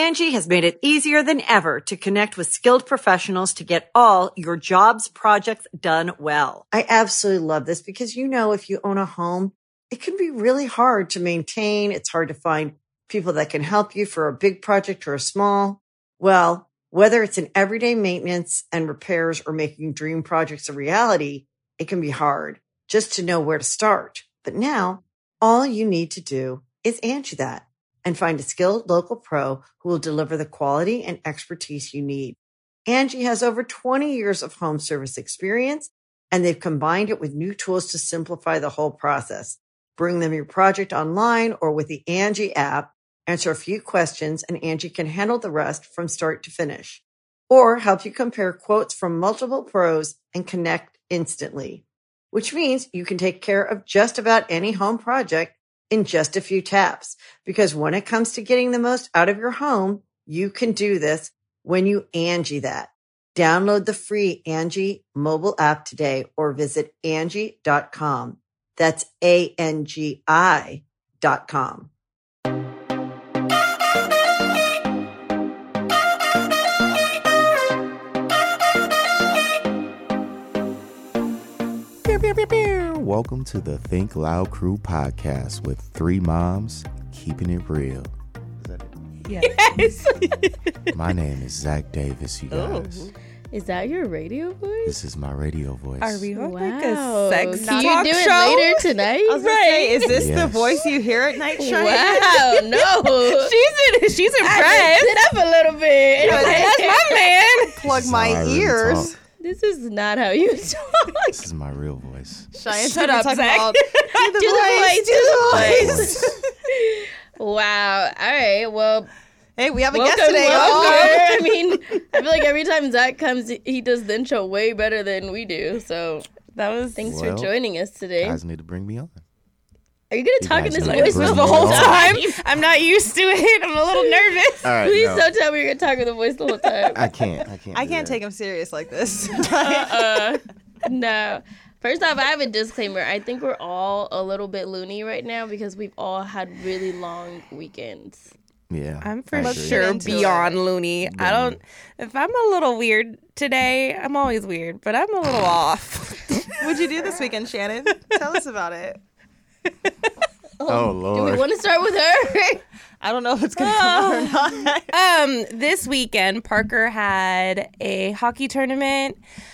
Angie has made it easier than ever to connect with skilled professionals to get all your jobs projects done well. I absolutely love this because, if you own a home, it can be really hard to maintain. It's hard to find people that can help you for a big project or a small. Well, whether it's in everyday maintenance and repairs or making dream projects a reality, it can be hard just to know where to start. But now all you need to do is Angie that and find a skilled local pro who will deliver the quality and expertise you need. Angie has over 20 years of home service experience, and they've combined it with new tools to simplify the whole process. Bring them your project online or with the Angie app, answer a few questions, and Angie can handle the rest from start to finish. Or help you compare quotes from multiple pros and connect instantly, which means you can take care of just about any home project in just a few taps. Because when it comes to getting the most out of your home, you can do this when you Angie that. Download the free Angie mobile app today or visit Angie.com. That's ANGI.com. Welcome to the Think Loud Crew podcast with three moms keeping it real. Is that it? Yes. My name is Zach Davis, you guys. Is that your radio voice? This is my radio voice. Are we on like Wow. a sex Can talk you do show? it later tonight? I was gonna say, is this the Yes. voice you hear at night, Cheyenne? Wow, no. She's I impressed. sit up a little bit. That's my man. Plug This is my how I really ears. talk. This is not how you talk. This is my real voice. Cheyenne, Shut up, Zach. Do the voice. Wow. All right. Well, Hey, we have a welcome, guest today, y'all. welcome. I mean, I feel like every time Zach comes, he does the intro way better than we do. So That was thanks Well, for joining us today. You guys need to bring me on. Are you gonna you talk in guys this need to voice bring the me whole on. time? I'm not used to it. I'm a little nervous. All right, Please no. don't tell me you're gonna talk with the voice the whole time. I can't. I do can't that. take him serious like this. No. First off, I have a disclaimer. I think we're all a little bit loony right now because we've all had really long weekends. Yeah. I'm for I agree. sure into beyond it. loony. I don't. If I'm a little weird today, I'm always weird, but I'm a little off. What'd you do this weekend, Shannon? Tell us about it. Oh, Do Lord. we want to start with her? I don't know if it's gonna come out or not. This weekend, Parker had a hockey tournament.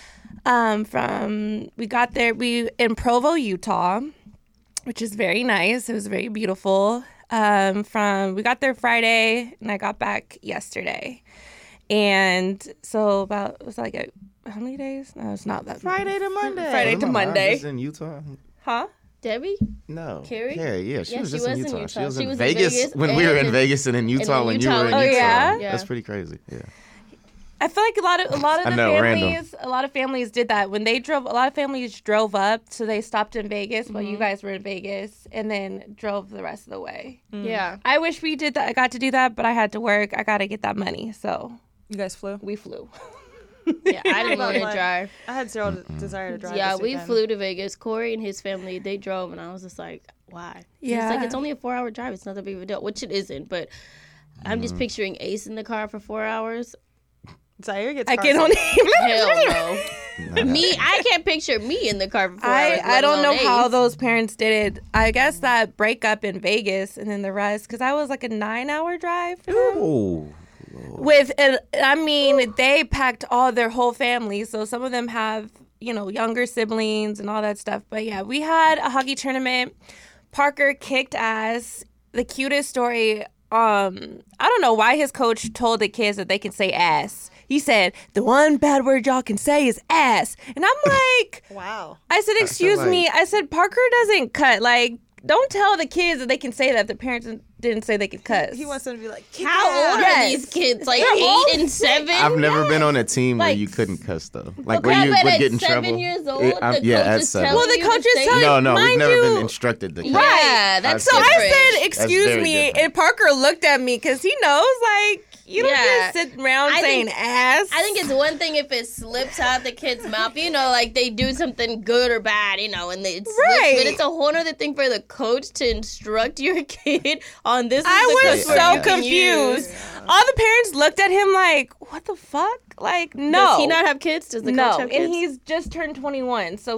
We got there in Provo, Utah, which is very nice. It was very beautiful. We got there Friday and I got back yesterday. And so it was like how many days? No, it's not that Friday to Monday. Friday Am to I lying? Monday. This is in Utah? Huh? Debbie? No. Carrie? Yeah. She Yeah, was she just in was in Utah. Utah. She was She in was in Vegas Vegas when we were in and Vegas and in Utah in when Utah you were in when Utah. you were. Oh, yeah. That's pretty crazy. Yeah. I feel like a lot of I the know, families, a lot of families did that when they drove. A lot of families drove up, so they stopped in Vegas while you guys were in Vegas, and then drove the rest of the way. Yeah. I wish we did that. I got to do that, but I had to work. I got to get that money, so You guys flew? we flew. Yeah, I didn't want to Like, drive. I had zero desire to drive. Yeah, this we weekend. flew to Vegas. Corey and his family, they drove, and I was just like, why? Yeah. It's like, it's only a 4-hour drive. It's not that big of a deal, which it isn't, but I'm just picturing Ace in the car for 4 hours. Zaire gets I car can sick. only. Hell no. I can't picture me in the car for 4 hours. I don't know let alone how Ace. those parents did it. I guess that breakup in Vegas and then the rest, because I was like a 9-hour drive. for them. Oh. They packed their whole family. So some of them have, younger siblings and all that stuff. But yeah, we had a hockey tournament. Parker kicked ass. The cutest story. I don't know why his coach told the kids that they can say ass. He said, the one bad word y'all can say is ass. And I'm like, Wow. I said, excuse like- me. I said, Parker doesn't cut. Like, don't tell the kids that they can say that if the parents didn't say they could cuss. He wants them to be like, How old Yes. are these kids? Like They're 8 all and 7? I've never been on a team where Like- you couldn't cuss though. Like Okay, where you but would at get in 7 trouble. years old, Yeah, the yeah, coach at is 7. telling Well, the you to coach is say telling- it. No, we've mind never you- been instructed to cuss. Yeah, that's So different. I said, excuse very me, different. and Parker looked at me because he knows, like, you don't Yeah. just sit around I saying think- ass. I think it's one thing if it slips out the kid's mouth, like they do something good or bad, and it slips. Right. But it's a whole other thing for the coach to instruct your kid on this. I is the was cuss word so you can use. confused. all the parents looked at him like, what the fuck? Like, no. Does he not have kids? Does the coach have kids? And he's just turned 21, so he...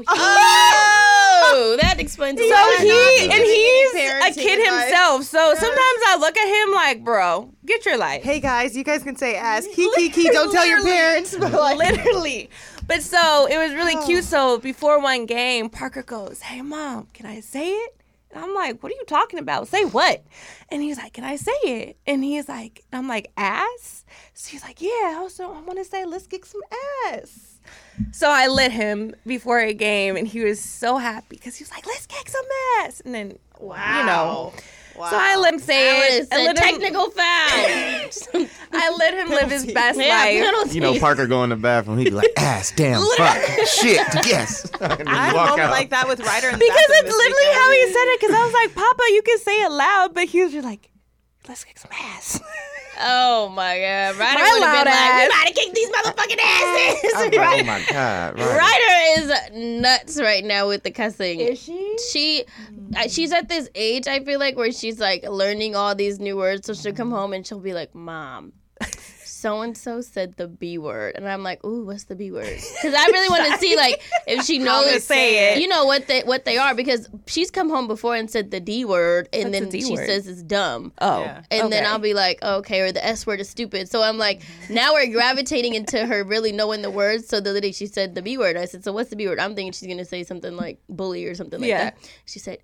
Oh, that explains a lot. So he's a parenting kid advice. himself. So sometimes I look at him like, bro, get your life. Hey guys, you guys can say ass. Kiki, don't tell your parents. But like, Literally. But so it was really cute. So before one game, Parker goes, hey, Mom, can I say it? And I'm like, what are you talking about? Say what? And he's like, can I say it? And he's like, I'm like, ass? So he's like, yeah, I want to say, let's kick some ass. So I lit him before a game, and he was so happy because he was like, let's kick some ass. And then, you know. wow. So I let him say it. It's a technical foul. I let him live his best Yeah, life. penalty. You know, Parker go in the bathroom. He'd be like, ass, damn, fuck, shit, yes. And then I had a walk moment out. like that with Ryder in the Because bathroom it's this literally weekend. how he said it. Because I was like, Papa, you can say it loud. But he was just like, let's kick some ass. Oh my God. Ryder My would have loud been like, we ass. about to kick these motherfucking asses. I'm like, oh my God. Right. Ryder is nuts right now with the cussing. Is she? She's at this age, I feel like, where she's like learning all these new words. So she'll come home and she'll be like, Mom, so-and-so said the B word. And I'm like, ooh, what's the B word? Because I really want to see like if she knows say it. You know what they are, because she's come home before and said the D word, and What's then the D she word? says it's dumb. Oh. Yeah. And then okay. I'll be like, okay, or the S word is stupid. So I'm like, now we're gravitating into her really knowing the words. So the other day she said the B word. I said, so what's the B word? I'm thinking she's going to say something like bully or something like Yeah. that. She said,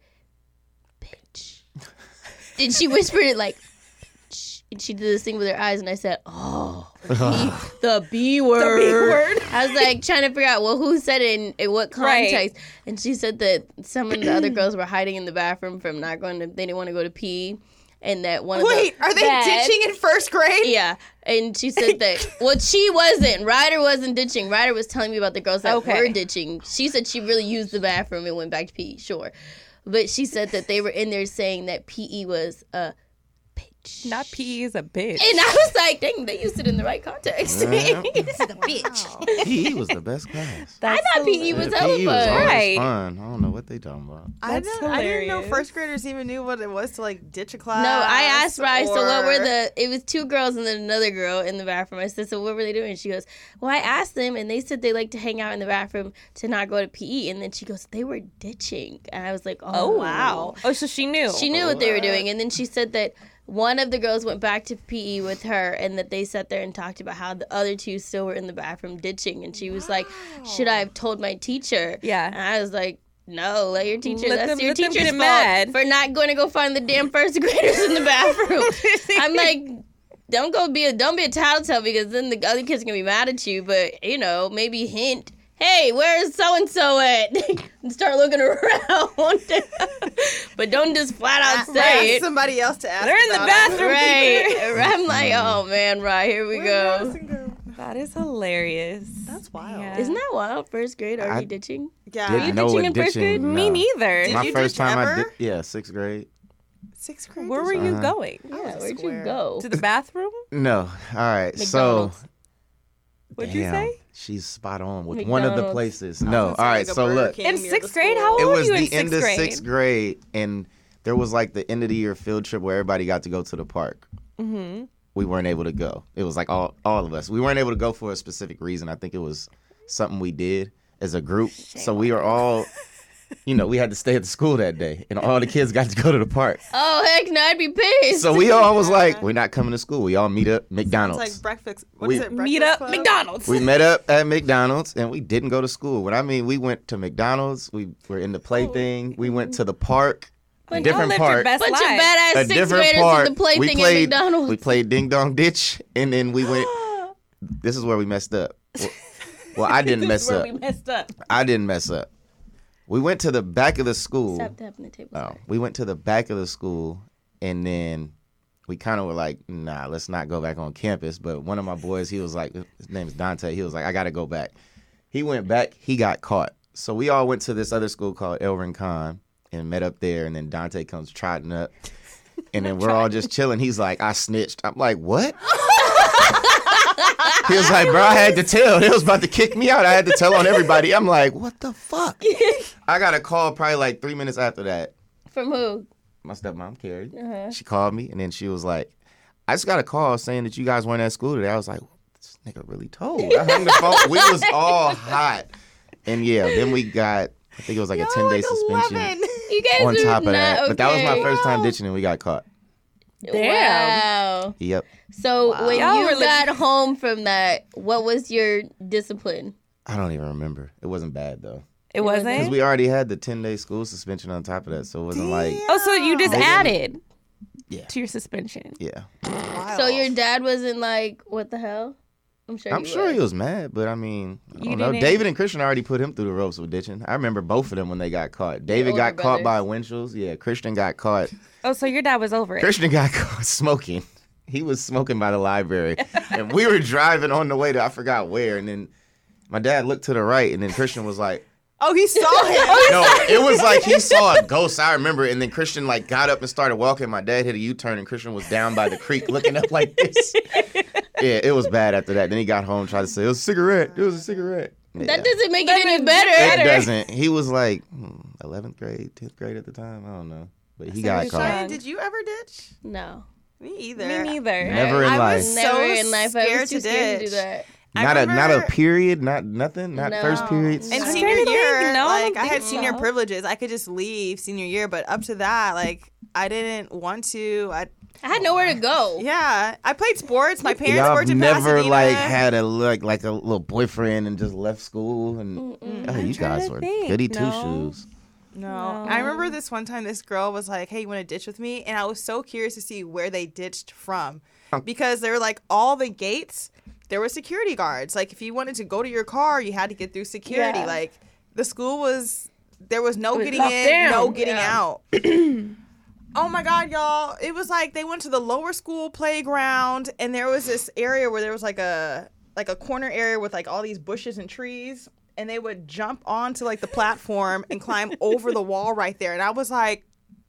bitch. And she whispered it like, bitch. And she did this thing with her eyes. And I said, oh, the B word. The B word. I was like trying to figure out, well, who said it and in what context. Right. And she said that some of the other girls were hiding in the bathroom from not going to, they didn't want to go to pee. And that one of the... Wait, are they Dad. ditching in first grade? Yeah, and she said that. Well, she wasn't. Ryder wasn't ditching. Ryder was telling me about the girls that Okay. were ditching. She said she really used the bathroom and went back to PE. Sure, but she said that they were in there saying that PE was a bitch. Not PE is a bitch. And I was like, dang, they used it in the right context. Yeah. This is a bitch. PE was the best class. I thought PE was Yeah, hella PE was fun. always Right. fun. I don't know what they talking about. I That's didn't know hilarious. first graders even knew what it was to like ditch a class. No, I asked Rye, so what were or- it was two girls and then another girl in the bathroom. I said, so what were they doing? She goes, well, I asked them and they said they like to hang out in the bathroom to not go to PE. And then she goes, they were ditching. And I was like, oh, wow. Oh, so she knew. She knew what they were doing. And then she said that one of the girls went back to PE with her and that they sat there and talked about how the other two still were in the bathroom ditching. And she was like, should I have told my teacher? Yeah. And I was like, no, let your teacher. Let That's them- your let them teacher's get fault mad. for not going to go find the damn first graders in the bathroom. I'm like, don't be a tattletale, because then the other kids are gonna be mad at you. But you know, maybe hint, hey, where's so and so at? And start looking around. But don't just flat out say Ask it. somebody else to ask. They're in the about bathroom. Right. I'm like, oh man, right, here we it. go. That is hilarious. That's wild. Yeah. Isn't that wild? First grade already I- ditching? Yeah. Didn't know ditching what in first grade? ditching. Me no. neither. Did My you first ditch time I ever? did, yeah, 6th grade. Sixth grade. Where were you going? Yeah, was a where'd you square. go? To the bathroom? No, all right. McDonald's. So, What'd you damn, say? she's spot on with one of the McDonald's. places. I was No, gonna say, all right. like, a So Burger look, King In near sixth the grade? school. How old it were was you in the end sixth of grade? 6th grade, and there was like the end of the year field trip where everybody got to go to the park. Mm-hmm. We weren't able to go. It was like all of us. We weren't able to go for a specific reason. I think it was something we did as a group. So we were all, you know, we had to stay at the school that day, and all the kids got to go to the park. Oh heck no, I'd be pissed. So we all was like, we're not coming to school. We all meet up McDonald's. It's like breakfast. What We- is it? Meet Breakfast up Club? McDonald's. We met up at McDonald's, and we didn't go to school. When I mean, we went to McDonald's. We were in the plaything. We went to the park, a Y'all different lived your park. best bunch of life. badass A sixth different graders part. in the plaything at McDonald's. We played Ding Dong Ditch, and then we went. This is where we messed up. Well, I didn't mess Where up. we messed up. I didn't mess up. We went to the back of the school. Stop tapping the table. Oh, we went to the back of the school, and then we kind of were like, nah, let's not go back on campus. But one of my boys, he was like, his name is Dante. He was like, I got to go back. He went back. He got caught. So we all went to this other school called El Rincon and met up there. And then Dante comes trotting up. And then we're all just chilling. He's like, I snitched. I'm like, what? He was like, bro, I had to tell. They was about to kick me out. I had to tell on everybody. I'm like, what the fuck? I got a call probably like 3 minutes after that. From who? My stepmom, Carrie. She called me, and then she was like, I just got a call saying that you guys weren't at school today. I was like, this nigga really told. I hung the phone. We was all hot. And yeah, then we got, I think it was like a 10-day suspension You guys on are top of not that. okay. But that was my first time ditching and we got caught. Wow. Yep. So when Y'all you were got home from that, what was your discipline? I don't even remember. It wasn't bad though. It wasn't? Because we already had the 10-day school suspension on top of that. So it wasn't like, Oh, so you just added Yeah. to your suspension. yeah. So your dad wasn't like, what the hell? I'm sure He was mad, but I mean, I You don't know. didn't- David and Christian already put him through the ropes with ditching. I remember both of them when they got caught. David older got caught by brothers. Winchell's. Yeah, Christian got caught. Oh, so your dad was over it. Christian got caught smoking. He was smoking by the library. And we were driving on the way to, I forgot where. And then my dad looked to the right, and then Christian was like, Oh, he saw him. no, it was like he saw a ghost. I remember. And then Christian like got up and started walking. My dad hit a U-turn, and Christian was down by the creek looking up like this. Yeah, it was bad after that. Then he got home, tried to say, it was a cigarette. It was a cigarette. Yeah. That doesn't make it any better. It doesn't. He was like 11th grade, 10th grade at the time. I don't know. But he got caught. Cheyenne, did you ever ditch? No. Me either. Me neither. Never in I life. was Never so in life. I scared was too to scared to do ditch. that. Not a remember- period, not nothing, not No. first periods. In I'm senior trying to year, think. No, I like don't I had think senior so. privileges. I could just leave senior year, but up to that, like I didn't want to. I had nowhere to go. Yeah, I played sports. My parents Y'all worked in never Pasadena. like had a like a little boyfriend and just left school and oh, you trying guys to were think. goody No. two shoes. No. No. I remember this one time this girl was like, hey, you want to ditch with me? And I was so curious to see where they ditched from. Because they were like, all the gates, there were security guards. Like, if you wanted to go to your car, you had to get through security. Yeah. Like, the school was, there was no was getting locked in, down. no getting Yeah. out. Oh my God, y'all. It was like they went to the lower school playground, and there was this area where there was like a corner area with like all these bushes and trees. And they would jump onto like the platform and climb over the wall right there. And I was like,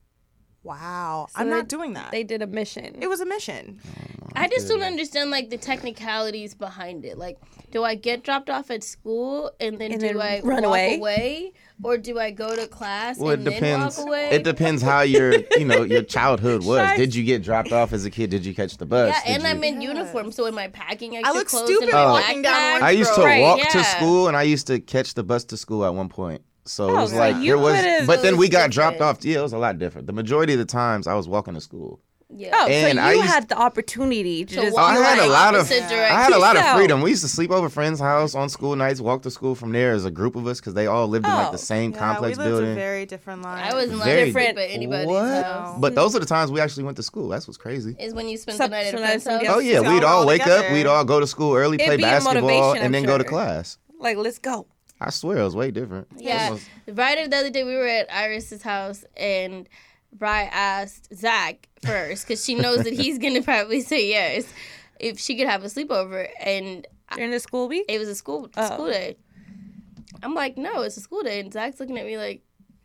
wow, I'm not doing that. They did a mission. It was a mission. I just don't understand like the technicalities behind it. Like, do I get dropped off at school and then And do then I run walk away? away, or do I go to class Well, it and depends. then walk away? It depends how your your childhood was. Did you get dropped off as a kid? Did you catch the bus? Yeah, Did and you... I'm in uniform, so am I packing extra look clothes stupid in my walking down backpack? Orange I used to Right, walk yeah. to school, and I used to catch the bus to school at one point. So it was so like you there was, could've- but then we got different. dropped off. Yeah, it was a lot different. The majority of the times I was walking to school. Yeah. Oh, And so I you used- had the opportunity to just walk I do had it. a lot of opposite I had a lot of direction. freedom. We used to sleep over friends' house on school nights, walk to school from there as a group of us because they all lived in like Oh. the same Yeah, complex we lived building. a very different life. I wasn't Very like different. different, but anybody's What? house. But those are the times we actually went to school. That's what's crazy. Is when you spent Some- the night at a some friend's nights house. Oh yeah, So we'd all all wake up, together. we'd all go to school early, play It'd be a basketball, motivation, and I'm then go to sure. class. Like, let's go. I swear it was way different. Yeah. It was- Right the other day, we were at Iris's house, and Bri asked Zach first because she knows that he's gonna probably say yes if she could have a sleepover, and During the school week? it was a school day. I'm like, no, it's a school day, and Zach's looking at me like,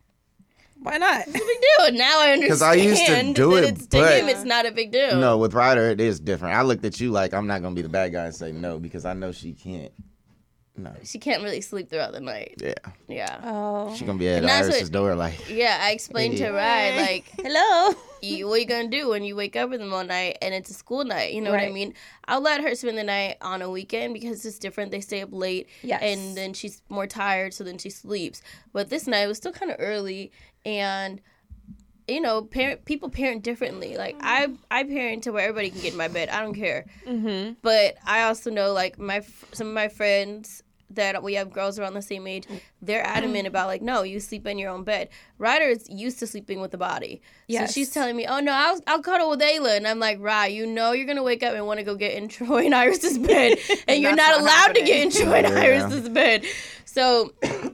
Why not? "What's the big deal?" And now I understand 'Cause I used to do that it, it's, to but- him, it's not a big deal. No, with Ryder, it is different. I looked at you like I'm not gonna be the bad guy and say no because I know she can't. No. She can't really sleep throughout the night. Yeah. Yeah. Oh. She gonna be at And that's Iris's what- door like. Yeah, I explained to Ryan, like, Hello. what are you gonna do when you wake up in the middle of the night and it's a school night? You know what I Right. mean? I'll let her spend the night on a weekend because it's different. They stay up late, Yes. and then she's more tired, so then she sleeps. But this night it was still kind of early, and you know, people parent differently. Like I parent to where everybody can get in my bed. I don't care. Mm-hmm. But I also know like some of my friends that we have girls around the same age, they're adamant about like, no, you sleep in your own bed. Ryder's used to sleeping with the body. Yes. So she's telling me, oh no, I'll cuddle with Ayla. And I'm like, Rye, you know you're gonna wake up and want to go get in Troy and Iris's bed. And you're That's not not allowed to get in happening. Troy and Yeah. Iris's bed. So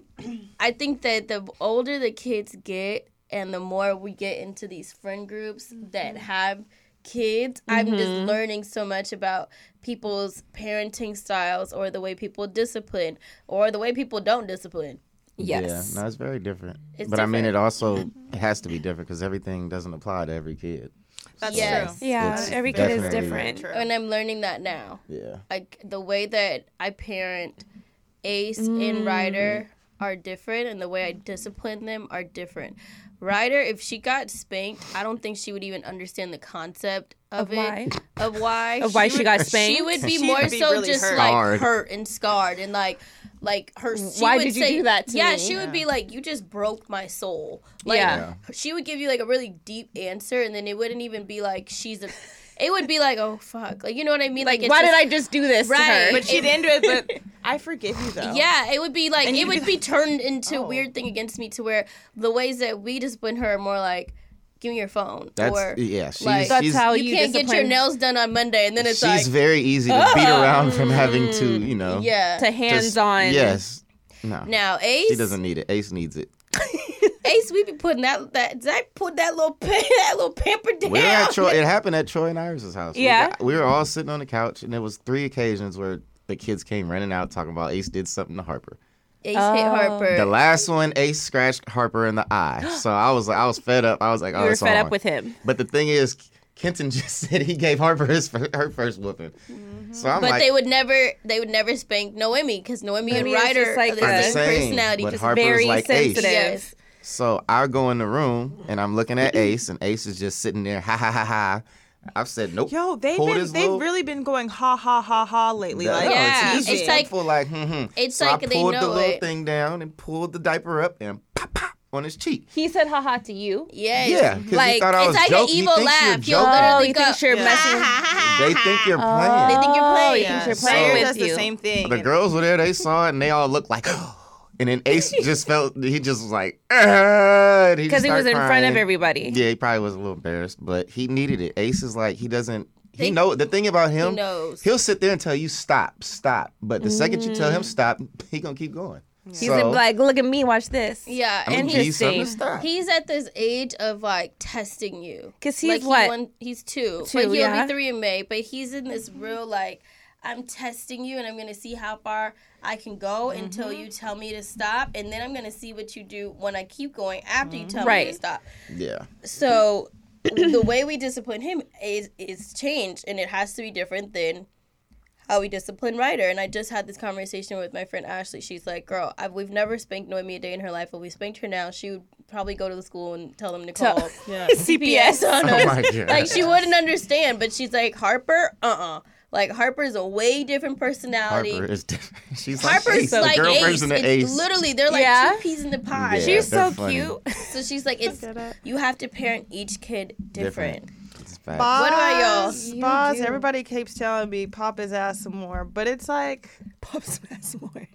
I think that the older the kids get and the more we get into these friend groups that have kids, I'm just learning so much about people's parenting styles or the way people discipline or the way people don't discipline. Yes. Yeah, no, it's very different. It's but I mean, different. it also has to be different because everything doesn't apply to every kid. That's Yes. true. Yeah, It's every kid is definitely- different. True. And I'm learning that now. Yeah. Like the way that I parent Ace and Ryder are different, and the way I discipline them are different. Ryder, if she got spanked, I don't think she would even understand the concept of it. why? Of why? Of why she got She spanked? would be She more would be so really just hurt. like Scarred. hurt and scarred and like her. She Why would did you say, do that to yeah, me? she would be like, you just broke my soul. Like, Yeah. she would give you like a really deep answer, and then it wouldn't even be like it would be like, oh fuck, like, you know what I mean? Like, it's why just- did I just do this Right. to her? But she didn't do it. But I forgive you though. Yeah, it would be like And it you would do- be turned into a Oh. weird thing against me to where the ways that we discipline her are more like, give me your phone, That's or yeah. She's like, That's she's, how you can't get your discipline nails done on Monday, and then it's she's like, very easy to beat around from having to, you know. yeah. to just- hands-on. Yes. No. Now Ace, She doesn't need it. Ace needs it. Ace, we be putting that Zach put that little pamper down. We were at Troy. It happened at Troy and Iris's house. Yeah. We were all sitting on the couch, and there was 3 occasions where the kids came running out talking about Ace did something to Harper. Ace hit Harper. The last one, Ace scratched Harper in the eye. So I was fed up. I was like, oh, You were it's fed on. up with him. But the thing is, Kenton just said he gave Harper her first whooping. So I'm But like, they would never spank Noemi because Noemi and Noemi is Ryder just like are the a- same Same, personality. but just Harper's very like Ace. sensitive. yes. So I go in the room and I'm looking at Ace, and Ace is just sitting there, ha ha ha ha. I've said nope. Yo, they've Pulled his little- really been going ha ha ha ha lately. Like, Yeah, it's it's like- for like, It's so like I they pulled know the little it. thing down and pulled the diaper up and pop pop on his cheek. He said haha to you. Yes. Yeah, because Like, he thought I It's was like joking. an evil He thinks you're laugh. You'll joking. literally he go, thinks you're Yeah. messing They think you're playing. They think you're playing. He thinks you're So- playing Ryder with does you. the same thing. The And- girls were there, they saw it, and they all looked like, and then Ace just felt, he just was like, because Because he was in front of everybody. Yeah, he probably was a little embarrassed, but he needed it. Ace is like, he doesn't, he know, the thing about him, He knows. he'll sit there and tell you stop, but the second you tell him stop, he gonna keep going. He's like, look at me, watch this. Yeah, I'm and gonna give you something to interesting. stop. he's at this age of like testing you. 'Cause he's like, what? He's 2. Two, But he'll yeah. be 3 in May. But he's in this real like, I'm testing you, and I'm gonna see how far I can go until you tell me to stop, and then I'm gonna see what you do when I keep going after you tell me Right. to stop. Yeah. So the way we discipline him is changed, and it has to be different than how we discipline Ryder. And I just had this conversation with my friend Ashley. She's like, girl, we've never spanked Noemi a day in her life. If we spanked her now, she would probably go to the school and tell them to call Yeah. CPS on Oh us. my God. Like, she wouldn't understand. But she's like, Harper, Like, Harper's a way different personality. Harper is different. She's like Harper's Ace, the like girl Ace. version of It's Ace. literally, they're like Yeah. 2 peas in the pie. Yeah. She's so they're funny. cute. So she's like, it's you have to parent each kid different. It's facts. Boz, What about y'all? Boz, do. everybody keeps telling me pop his ass some more, but it's like pop his ass some more.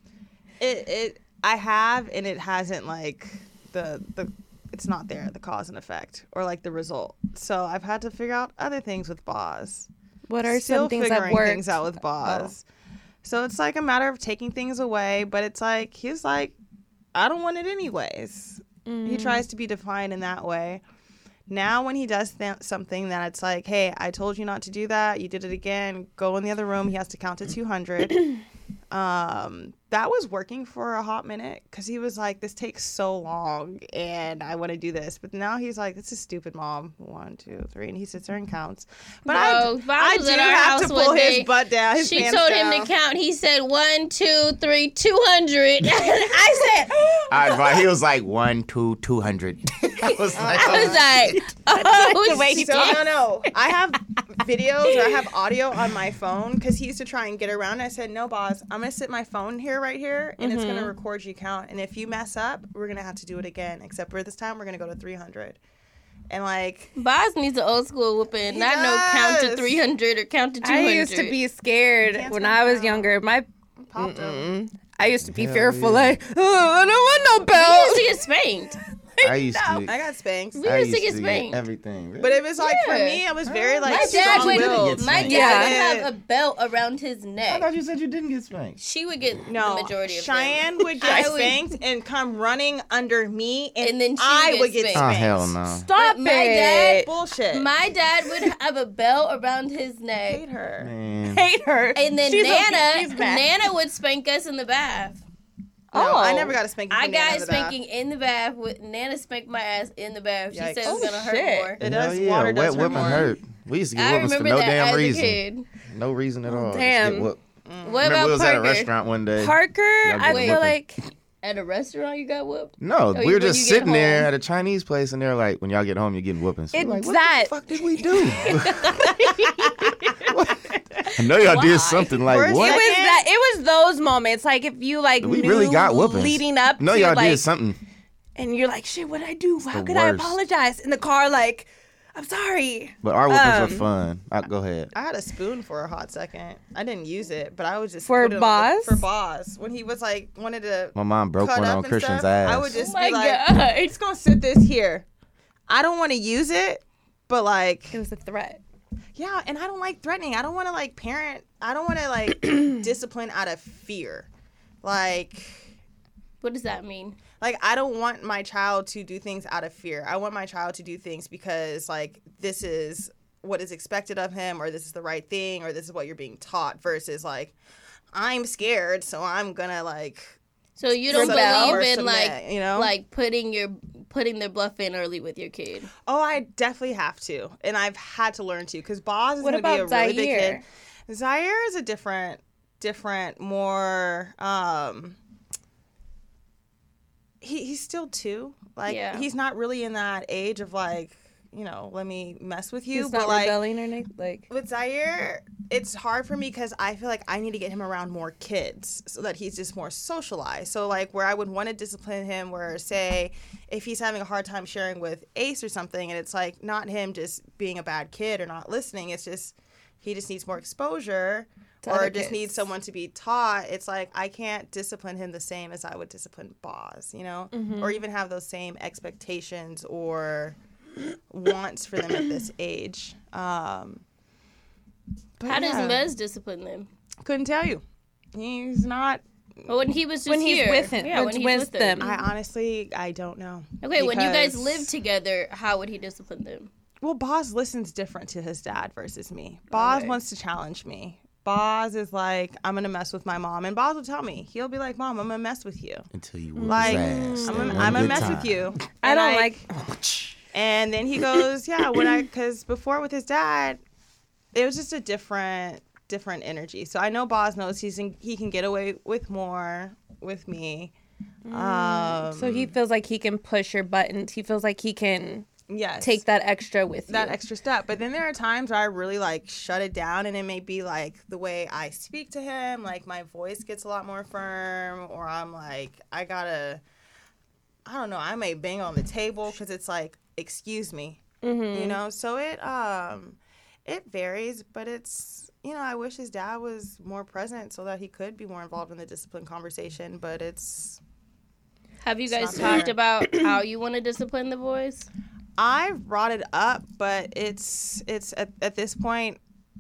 I have, and it hasn't like the it's not there, the cause and effect or like the result. So I've had to figure out other things with Boz. What are Still some things that figuring work? things out with Boz. So it's like a matter of taking things away, but it's like he's like, I don't want it anyways. He tries to be defined in that way. Now when he does something that it's like, hey, I told you not to do that, you did it again, go in the other room, he has to count to 200. That was working for a hot minute because he was like, this takes so long and I want to do this. But now he's like, this is stupid, Mom. 1, 2, 3. And he sits there and counts. But No, Boz I was do at our have house to one pull day. his butt down. His She pants told down. him to count. He said 1, 2, 3, 200. I said, But he was like 1, 2, 200. I was like, oh, way he shit. So, no. I have videos or I have audio on my phone because he used to try and get around. I said, no, Boz, I'm going to sit my phone here right here and it's going to record you count. And if you mess up, we're going to have to do it again. Except for this time, we're going to go to 300. And like, Boz needs an old school whooping. He Not no count to does. 300 or count to 200. I used to be scared Can't when spell I was out. younger. popped him. I used to be Hell fearful, yeah. like, oh, I don't want no We belt. used to get spanked. I used to. I got spanked. We I used to used get spanked. everything. Really? But it was like, for Yeah. me, I was very like My dad strong-willed. would. My dad Yeah. would have a belt around his I neck. thought you said you didn't get spanked. She would get No, the majority of Cheyenne them. would I get would- spanked and come running under me, And then she I would would get get spanked. Oh spanked. hell no! Stop But my it. dad- Bullshit. My dad would have a belt around his neck. hate her. Man. hate her. And then She's okay. She's Nana, mad. Nana would spank us in the bath. No, Oh. I never got a spanking. I from Nana got in the bath. spanking in the bath. With Nana spanked my ass in the bath. She Yikes. said it was Oh, gonna hurt shit. more. It Hell does. yeah, Water wet does hurt whipping more. hurt. We used to get I whoopings for remember no that damn as reason. a kid. No reason at all. Just Damn. get whooped. What Remember about we was Parker? at a restaurant one day. Parker, Y'all I get feel whipping. like At a restaurant, you got whooped? No, Oh, we were when just you get sitting there home. at a Chinese place, and they're like, when y'all get home, you're getting whoopings. So we're like, It's what that. the fuck did we do? I know y'all did something like, First, what? It was those moments. Like if you like We knew really got whoopings. leading up No, to y'all like, did something. and you're like, shit, what did I do? How the could I worst. apologize? In the car, like, I'm sorry. But our whoopings were fun. Go ahead. I had a spoon for a hot second. I didn't use it, but I would just For put it on Boz? for Boz when he was like wanted to My mom broke cut one up on and Christian's stuff, ass. I would just Oh my be like, God. it's gonna sit this here. I don't want to use it, but like, It was a threat. yeah, and I don't like threatening. I don't want to like parent. I don't want to like discipline out of fear. Like What does that mean? I don't want my child to do things out of fear. I want my child to do things because like this is what is expected of him, or this is the right thing, or this is what you're being taught, versus like I'm scared, so I'm gonna like So you don't rebel or believe in submit, like you know? like putting their bluff in early with your kid. Oh, I definitely have to, and I've had to learn to, because Boz is What going to be a about really big Zaire? kid. Zaire is a different, more. He's still 2. Like Yeah. he's not really in that age of like, let me mess with you. He's but not like rebelling or anything. Like, with Zaire, it's hard for me because I feel like I need to get him around more kids so that he's just more socialized. So like where I would want to discipline him, where say if he's having a hard time sharing with Ace or something, and it's like not him just being a bad kid or not listening, it's just he just needs more exposure To or other just kids. needs someone to be taught. It's like I can't discipline him the same as I would discipline Boz, or even have those same expectations or wants for them at this age. But How does yeah. Mez discipline them? Couldn't tell you. He's not. But when he was just when he's here. with him, Yeah, when he's with them. them. I honestly, I don't know. Okay, when you guys Because- live together, how would he discipline them? Well, Boz listens different to his dad versus me. Boz Okay. wants to challenge me. Boz is like, I'm gonna mess with my mom, and Boz will tell me. He'll be like, "Mom, I'm gonna mess with you. Until you whoop Like, his ass. I'm That gonna, one I'm gonna good mess time. with you." I And don't like. And then he goes, "Yeah, because before with his dad, it was just a different energy. So I know Boz knows he can get away with more with me. So he feels like he can push your buttons. He feels like he can Yes. take that extra with that you. extra step. But then there are times where I really like shut it down, and it may be like the way I speak to him, like my voice gets a lot more firm, or I'm like, I don't know, I may bang on the table because it's like, excuse me, so it varies, but it's, I wish his dad was more present so that he could be more involved in the discipline conversation, but it's, Have you guys not talked fair. about how you want to discipline the boys? I've brought it up, but it's at this point,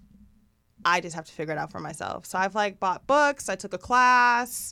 I just have to figure it out for myself. So I've like bought books. I took a class.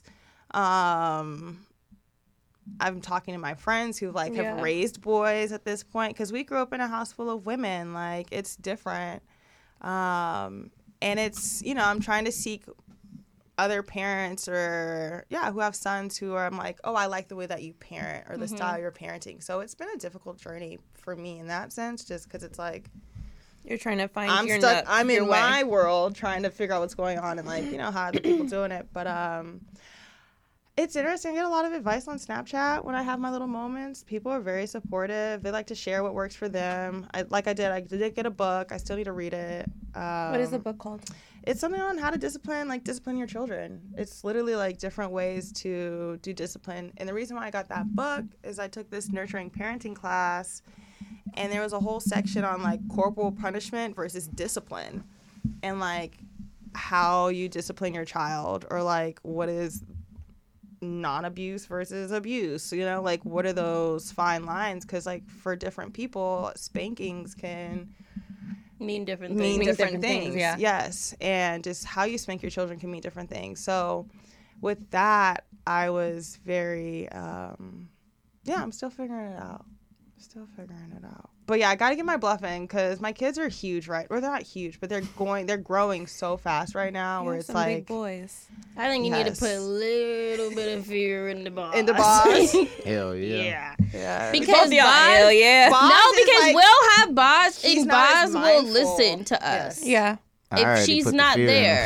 I'm talking to my friends who like have Yeah. raised boys at this point, because we grew up in a house full of women. Like it's different, and it's I'm trying to seek other parents or who have sons who are, I'm like, oh, I like the way that you parent or the style you're parenting. So it's been a difficult journey for me in that sense, just because it's like You're trying to find I'm your stuck. nut- I'm your in way. my world trying to figure out what's going on and like how other people doing it. But it's interesting. I get a lot of advice on Snapchat when I have my little moments. People are very supportive. They like to share what works for them. I did get a book. I still need to read it. What is the book called? It's something on how to discipline your children. It's literally like different ways to do discipline. And the reason why I got that book is I took this nurturing parenting class, and there was a whole section on like corporal punishment versus discipline, and like how you discipline your child, or like what is non-abuse versus abuse, like what are those fine lines, because like for different people spankings can Mean different mean things. different different things, things. yeah. Yes. And just how you spank your children can mean different things. So with that, I was very, I'm still figuring it out. But yeah, I got to get my bluff in, because my kids are huge, right? Or they're not huge, but they're growing so fast right now, You where have it's some like, big boys. I think you need to Yes. put a little bit of fear in the boss. in the boss. Hell yeah. Yeah. Because Yeah, Boz, hell yeah. Boz no, is because like- we'll have Boz, he's and not as Boz will mindful. listen to us. Yes. Yeah. I If already she's put the not fear in there.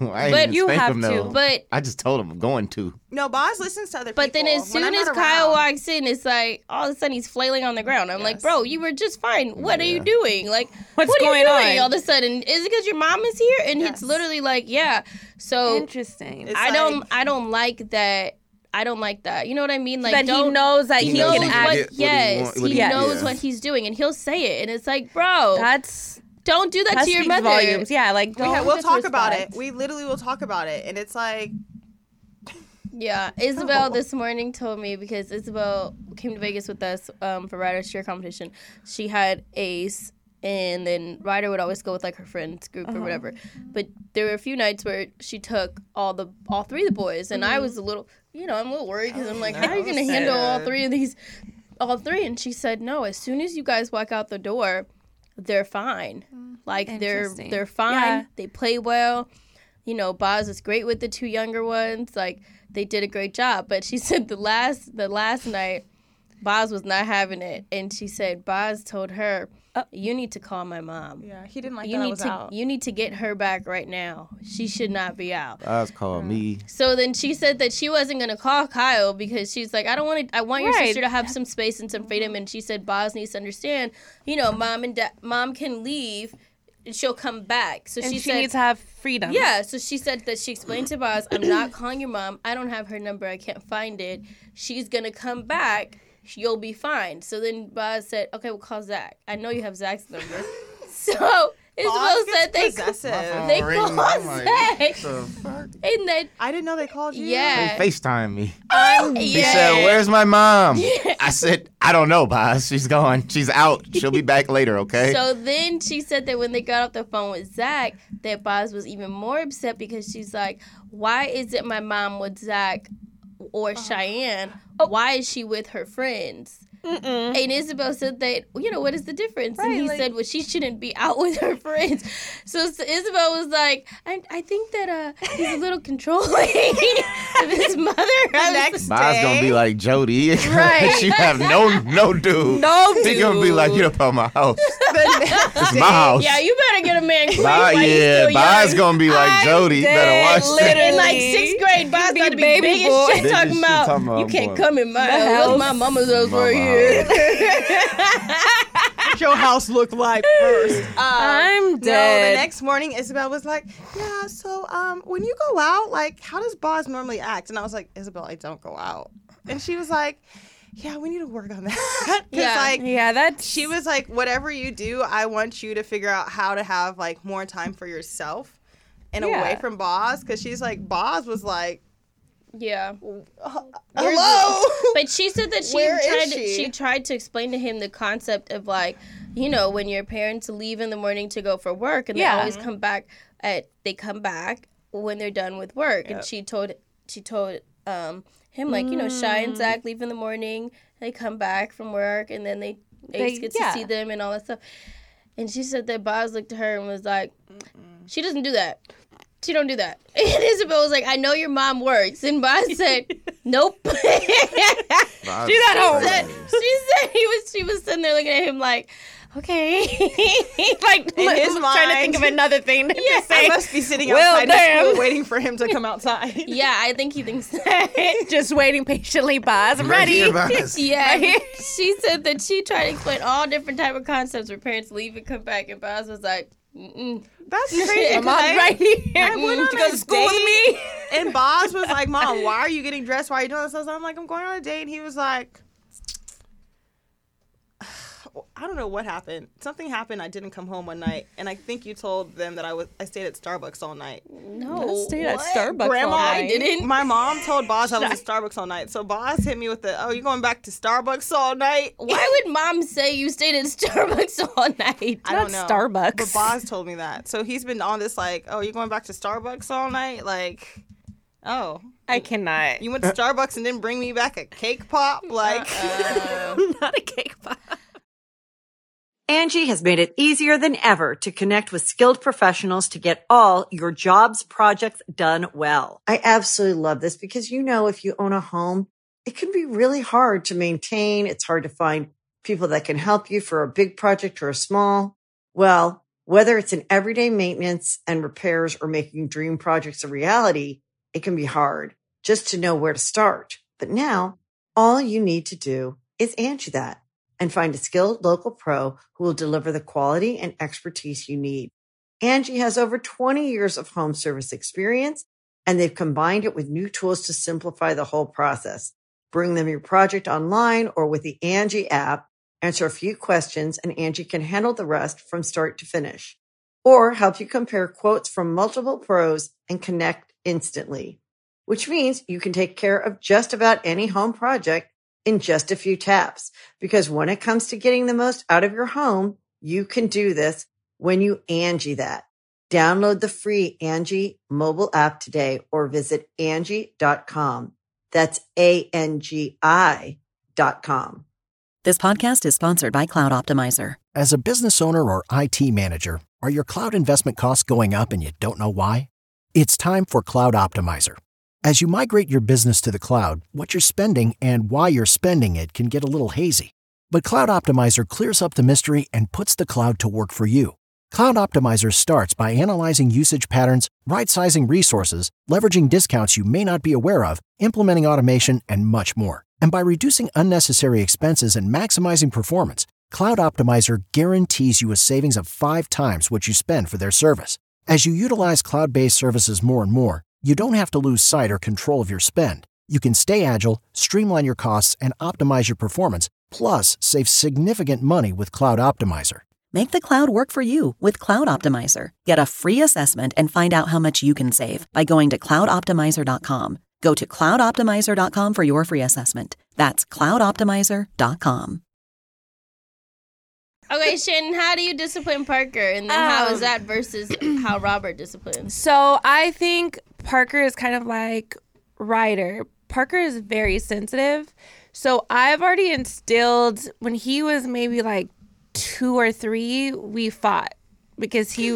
I ain't But even you spank have him, to. though. But I just told him I'm going to. No, Boz listens to other But people. then as When soon I'm as not Kyle around- walks in, it's like all of a sudden he's flailing on the ground. I'm like, Yes. bro, you were just fine. What are you doing? Like, What's what are going you doing on? all of a sudden? Is it because your mom is here? And Yes. it's literally like, yeah. So Interesting. It's I like- don't like that. I don't like that. You know what I mean? Like that he don't knows that He he knows can what act. he get- yes, what he he- knows yeah. what he's doing, and he'll say it, and it's like, bro, don't do that That to your speaks mother. volumes. Yeah, like don't we'll talk about it. disrespect. We literally will talk about it, and it's like, Yeah, Isabel this morning told me, because Isabel came to Vegas with us for Ryder's cheer competition. She had Ace, and then Ryder would always go with like her friends group or whatever. But there were a few nights where she took all three of the boys, and I was a little, I'm a little worried because I'm like, how are you gonna handle all three of these, all three? And she said, no, as soon as you guys walk out the door, they're fine. Like they're Interesting. fine. Yeah. They play well. Boz is great with the two younger ones. Like they did a great job. But she said the last night, Boz was not having it, and she said Boz told her, "You need to call my mom. yeah, he didn't like You that I need was to out. you need to get her back right now. She should not be out." Boz called me. So then she said that she wasn't gonna call Kyle because she's like, I want your Right. sister to have some space and some freedom. And she said Boz needs to understand, mom can leave, and she'll come back. So And she she said, needs to have freedom. yeah. So she said that she explained to Boz, I'm not calling your mom. I don't have her number. I can't find it. She's gonna come back. You'll be fine. So then Boz said, okay, we'll call Zach. I know you have Zach's number. So Isabel Boz said gets they possessive. they Ring, called I'm like, Zach. the fuck? And then I didn't know they called you. yeah. They FaceTime me. He Yeah. said, "Where's my mom?" I said, "I don't know, Boz. She's gone. She's out. She'll be back later, okay?" So then she said that when they got off the phone with Zach, that Boz was even more upset because she's like, why isn't my mom with Zach or Cheyenne? Why is she with her friends? And Isabel said that, what is the difference? and he said, well, she shouldn't be out with her friends. So Isabel was like, I think that he's a little controlling of his mother. Next Boz day, gonna be like Jody. Right. She have no dude. No, He gonna be like, "Get up out my house. It's my house." Yeah, you better get a man quick. Boz, while he's yeah, still Boz young. gonna be like Jody. You better watch that. In like 6th grade, Boz be about to be baby big boy. as shit Big as talking shit about, talking about, you can't boy. come in my house. house. That's my mama's house Mama right here. what your house look like first. I'm No, the dead. next morning, Isabel was like, yeah, so when you go out, like, how does Boz normally act? And I was like, Isabel, I don't go out. And she was like, yeah, we need to work on that. 'Cause, Yeah. like, Yeah, that's she was like, whatever you do, I want you to figure out how to have, like, more time for yourself and Yeah. away from Boz. Because she's like, Boz was like, Yeah. hello. But she said that Where is she? she tried to explain to him the concept of like, when your parents leave in the morning to go for work and Yeah. they always come back they come back when they're done with work. And she told him like, Shy and Zach leave in the morning, they come back from work and then they get to see them and all that stuff. And she said that Boz looked at her and was like, she doesn't do that. She don't do that. And Isabel was like, I know your mom works. And Boz said, nope. Boz She's at home. She said she was sitting there looking at him like, okay. like In his trying to think mind. of another thing to I say. must be sitting Well, outside the damn. school waiting for him to come outside. Yeah, I think he thinks that. Just waiting patiently, Boz. I'm Right ready. here, Boz. Yeah, Right here. she said that she tried to explain all different type of concepts where parents leave and come back, and Boz was like, mm-mm. That's crazy. My mom's right here. I went on to go a to school with date. me. And Boz was like, Mom, why are you getting dressed? Why are you doing this? So I'm like, I'm going on a date. And he was like, I don't know what happened. Something happened. I didn't come home one night. And I think you told them that I stayed at Starbucks all night. No, Stayed at what? Starbucks Grandma, all I night. didn't. My mom told Boz I was at Starbucks all night. So Boz hit me with the, you going back to Starbucks all night? Why would mom say you stayed at Starbucks all night? I don't know. Not Starbucks. But Boz told me that. So he's been on this like, you going back to Starbucks all night? Like, I cannot. you went to Starbucks and didn't bring me back a cake pop? Like, Not a cake pop. Angie has made it easier than ever to connect with skilled professionals to get all your jobs projects done well. I absolutely love this because, if you own a home, it can be really hard to maintain. It's hard to find people that can help you for a big project or a small. Well, Whether it's in everyday maintenance and repairs or making dream projects a reality, it can be hard just to know where to start. But now, all you need to do is Angie that and find a skilled local pro who will deliver the quality and expertise you need. Angie has over 20 years of home service experience, and they've combined it with new tools to simplify the whole process. Bring them your project online or with the Angie app, answer a few questions, and Angie can handle the rest from start to finish. Or help you compare quotes from multiple pros and connect instantly, which means you can take care of just about any home project in just a few taps. Because when it comes to getting the most out of your home, you can do this when you Angie that. Download the free Angie mobile app today or visit Angie.com. That's ANGI.com. This podcast is sponsored by Cloud Optimizer. As a business owner or IT manager, are your cloud investment costs going up and you don't know why? It's time for Cloud Optimizer. As you migrate your business to the cloud, what you're spending and why you're spending it can get a little hazy. But Cloud Optimizer clears up the mystery and puts the cloud to work for you. Cloud Optimizer starts by analyzing usage patterns, right-sizing resources, leveraging discounts you may not be aware of, implementing automation, and much more. And by reducing unnecessary expenses and maximizing performance, Cloud Optimizer guarantees you a savings of 5 times what you spend for their service. As you utilize cloud-based services more and more, you don't have to lose sight or control of your spend. You can stay agile, streamline your costs, and optimize your performance, plus save significant money with Cloud Optimizer. Make the cloud work for you with Cloud Optimizer. Get a free assessment and find out how much you can save by going to cloudoptimizer.com. Go to cloudoptimizer.com for your free assessment. That's cloudoptimizer.com. Okay, Shannon, how do you discipline Parker? And then how is that versus how Robert disciplines? So I think Parker is kind of like Ryder. Parker is very sensitive. So I've already instilled, when he was maybe like 2 or 3, we fought because he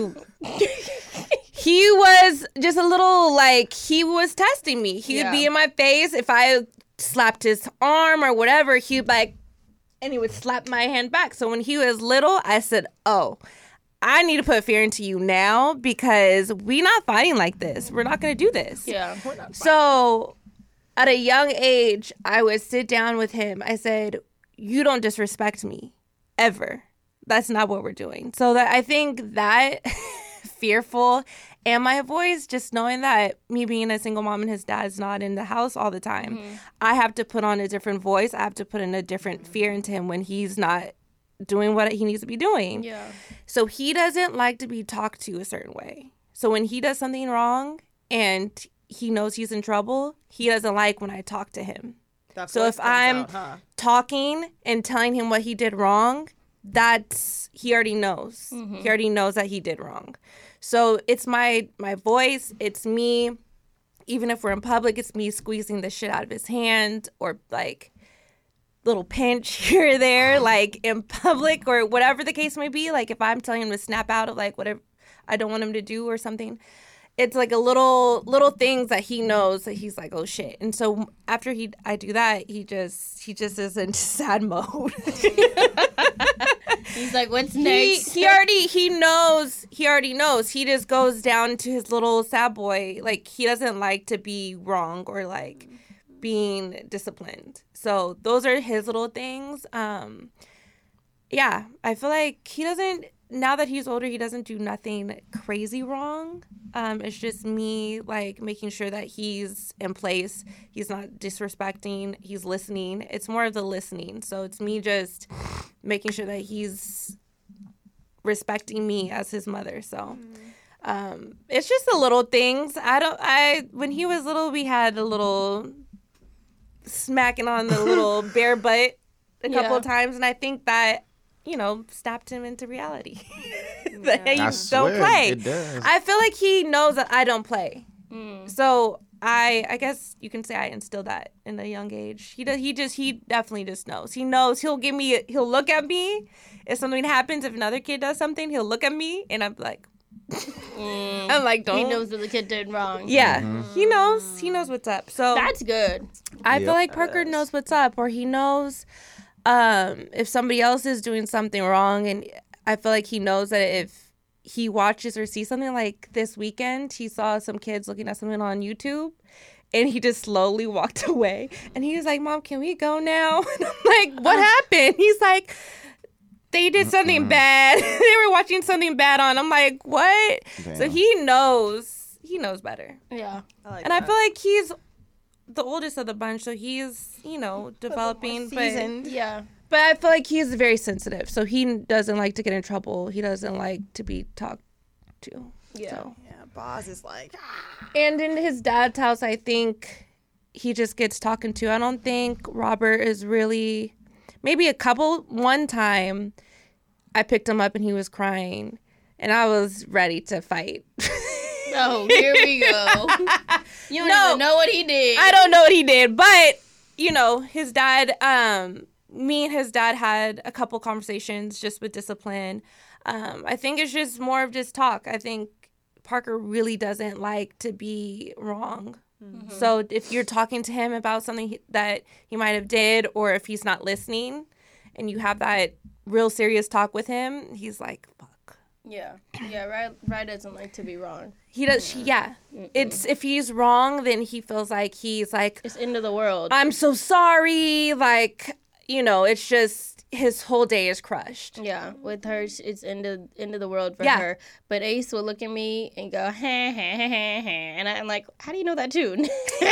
was just a little like, he was testing me. He would be in my face. If I slapped his arm or whatever, he'd like, and he would slap my hand back. So when he was little, I said, oh, I need to put fear into you now because we're not fighting like this. We're not going to do this. Yeah, we're not fighting. So at a young age, I would sit down with him. I said, you don't disrespect me ever. That's not what we're doing. So that I think that fearful, and my voice, just knowing that me being a single mom and his dad's not in the house all the time, I have to put on a different voice. I have to put in a different fear into him when he's not doing what he needs to be doing. Yeah. So he doesn't like to be talked to a certain way. So when he does something wrong and he knows he's in trouble, he doesn't like when I talk to him. So if I'm talking and telling him what he did wrong, that's, he already knows. He already knows that he did wrong. So it's my voice, it's me, even if we're in public, it's me squeezing the shit out of his hand or like little pinch here or there, like in public or whatever the case may be. Like if I'm telling him to snap out of like whatever I don't want him to do or something, it's like a little things that he knows that he's like, oh shit. And so after I do that, he just is in sad mode. He's like, what's next? He already knows. He just goes down to his little sad boy. Like he doesn't like to be wrong or like being disciplined. So those are his little things. Yeah, I feel like he doesn't, now that he's older, he doesn't do nothing crazy wrong. It's just me like making sure that he's in place. He's not disrespecting. He's listening. It's more of the listening. So it's me just making sure that he's respecting me as his mother. So it's just the little things. When he was little, we had a little smacking on the little bare butt a couple of times. And I think that, snapped him into reality. That you don't play. It does. I feel like he knows that I don't play. So I guess you can say I instilled that in a young age. He definitely just knows. He knows he'll look at me. If something happens, if another kid does something, he'll look at me and I'm like, I'm like, don't. He knows what the kid did wrong. Yeah. He knows what's up. So That's good. I feel like Parker knows what's up, or he knows if somebody else is doing something wrong, and I feel like he knows that if he watches or sees something. Like this weekend, he saw some kids looking at something on YouTube, and he just slowly walked away. And he was like, Mom, can we go now? And I'm like, what happened? He's like, they did something bad. They were watching something bad on. I'm like, what? Damn. So he knows better. Yeah. I feel like he's the oldest of the bunch, so he's, developing. Seasoned. Yeah. But I feel like he's very sensitive, so he doesn't like to get in trouble. He doesn't like to be talked to. Yeah. So. Yeah, Boz is like, And in his dad's house, I think he just gets talking to. I don't think Robert is really... Maybe one time, I picked him up and he was crying, and I was ready to fight. Oh, here we go. You don't even know what he did. I don't know what he did, but, his dad... me and his dad had a couple conversations just with discipline. I think it's just more of just talk. I think Parker really doesn't like to be wrong. Mm-hmm. So if you're talking to him about something that he might have did, or if he's not listening and you have that real serious talk with him, he's like, fuck. Yeah. Rye doesn't like to be wrong. He does. It's if he's wrong, then he feels like he's like, it's end of the world. I'm so sorry. Like, it's just his whole day is crushed. Yeah, with her, it's end of the world for her. But Ace will look at me and go, ha, ha, ha, ha, ha. And I'm like, how do you know that tune? him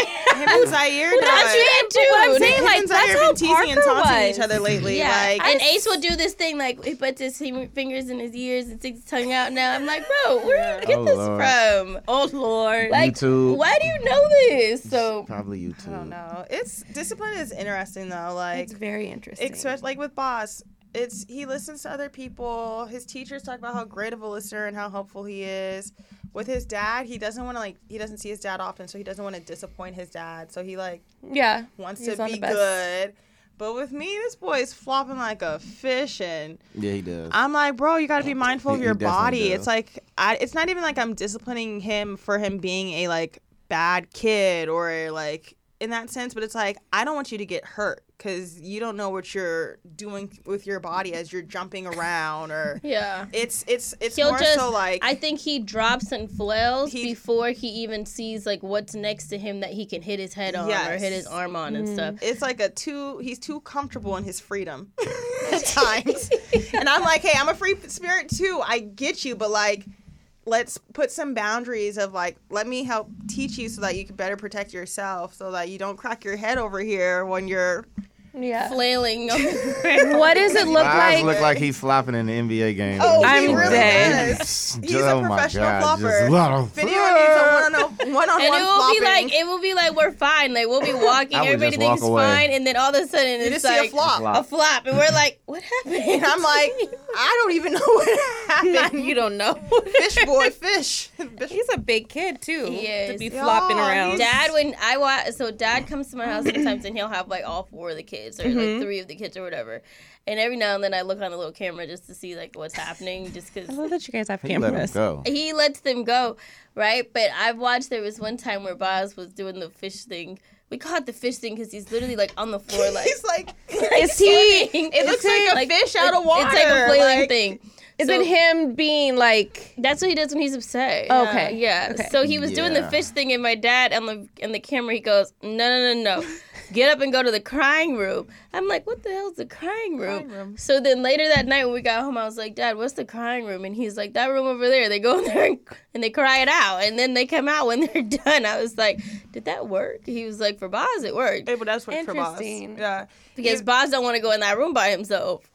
and Zaire do That's it. that tune. I'm saying, like, Him and that's Zaire how been teasing and Parker taunting was. each other lately. Yeah, Like, and Ace will do this thing, like, he puts his fingers in his ears and sticks his tongue out now. I'm like, bro, where did you get this Lord. from? Oh, Lord. Like, YouTube. why do you know this? So, Probably YouTube. I don't know. Discipline is interesting though. Like, It's very interesting. especially like with Boss. He listens to other people. His teachers talk about how great of a listener and how helpful he is. With his dad, he doesn't want to he doesn't see his dad often, so he doesn't want to disappoint his dad. So he wants he's to on be the best. good. But with me, this boy is flopping like a fish, and Yeah, he does. I'm like, bro, you got to be mindful of He your definitely body. does. It's like it's not even like I'm disciplining him for him being a like bad kid or like in that sense, but it's like I don't want you to get hurt because you don't know what you're doing with your body as you're jumping around or yeah. it's He'll more just, so like I think he drops and flails before he even sees like what's next to him that he can hit his head on or hit his arm on and stuff. it's like he's too comfortable in his freedom at times. And I'm like, hey, I'm a free spirit too. I get you, but like let's put some boundaries of like, let me help teach you so that you can better protect yourself so that you don't crack your head over here when you're Flailing. What does it look Eyes like? look like he's flopping in the NBA game. Oh, he I'm really dead. does. He's Oh a my professional God, flopper. just a lot of Video needs a one-on-one And flopping. it will be like we're fine. Like we'll be walking, I would everybody just thinks walk away. fine, and then all of a sudden You it's just see like a flop. a flop, and we're like, what happened? And I'm like, I don't even know what happened. You don't know. Fish boy, fish. He's a big kid too. He To is. be flopping Y'all, around. Dad, when I watch, so Dad comes to my house sometimes, and he'll have like all 4 of the kids, or like 3 of the kids, or whatever. And every now and then I look on the little camera just to see like what's happening, just because I love that you guys have He let him cameras. go. he lets them go, right? But I've watched, there was one time where Boz was doing the fish thing. We call it the fish thing because he's literally like on the floor, like He's like, Is he? it looks like a fish out of water. It's like a flailing like- thing. Is So- it him being like? That's what he does when he's upset. Okay. Yeah. Okay. So he was doing the Yeah. fish thing, and my dad on the camera, he goes, no. Get up and go to the crying room. I'm like, what the hell's the crying room? So then later that night when we got home, I was like, Dad, what's the crying room? And he's like, that room over there. They go in there and they cry it out. And then they come out when they're done. I was like, did that work? He was like, for Boz, it worked. Hey, but that's what for Boss. Interesting. Yeah. Because Boz don't want to go in that room by himself.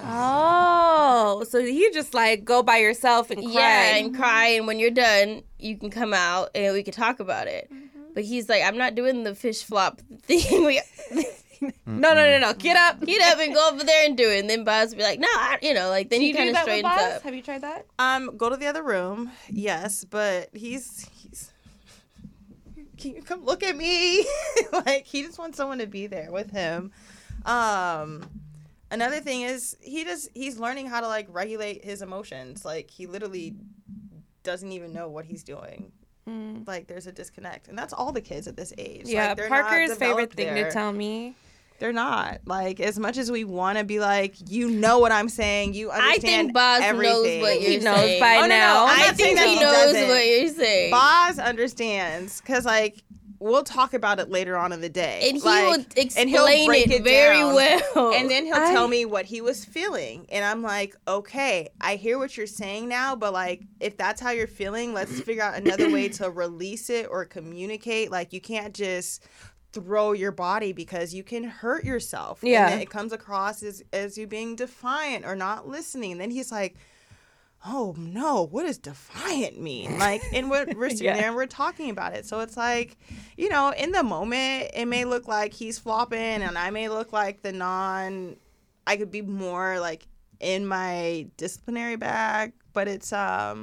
Oh, so you just like go by yourself and cry. Yeah, and cry. And when you're done, you can come out and we can talk about it. But he's like, I'm not doing the fish flop thing. No. Get up. Get up and go over there and do it. And then Boz would be like, no, like then he kind of straightens up. Have you tried that? Go to the other room. Yes, but he's can you come look at me? Like he just wants someone to be there with him. Another thing is he's learning how to like regulate his emotions. Like he literally doesn't even know what he's doing. Like there's a disconnect, and that's all the kids at this age. Yeah, Like, they're not Parker's favorite developed thing there. to tell me They're not. Like, as much as we want to be like, you know what I'm saying, you understand I think Boz everything. knows what you're He knows saying. by now. I'm I not saying think that he he knows doesn't. what you're saying. Boz understands, because, like, we'll talk about it later on in the day. And he like, will and he'll explain break it very down. well. And then he'll tell me what he was feeling. And I'm like, okay, I hear what you're saying now, but like, if that's how you're feeling, let's figure out another way to release it or communicate. Like, you can't just throw your body because you can hurt yourself. Yeah. And then it comes across as you being defiant or not listening. And then he's like, oh no, what does defiant mean? Like, and we're sitting there and we're talking about it. So it's like, you know, in the moment, it may look like he's flopping and I may look like I could be more like in my disciplinary bag, but it's, I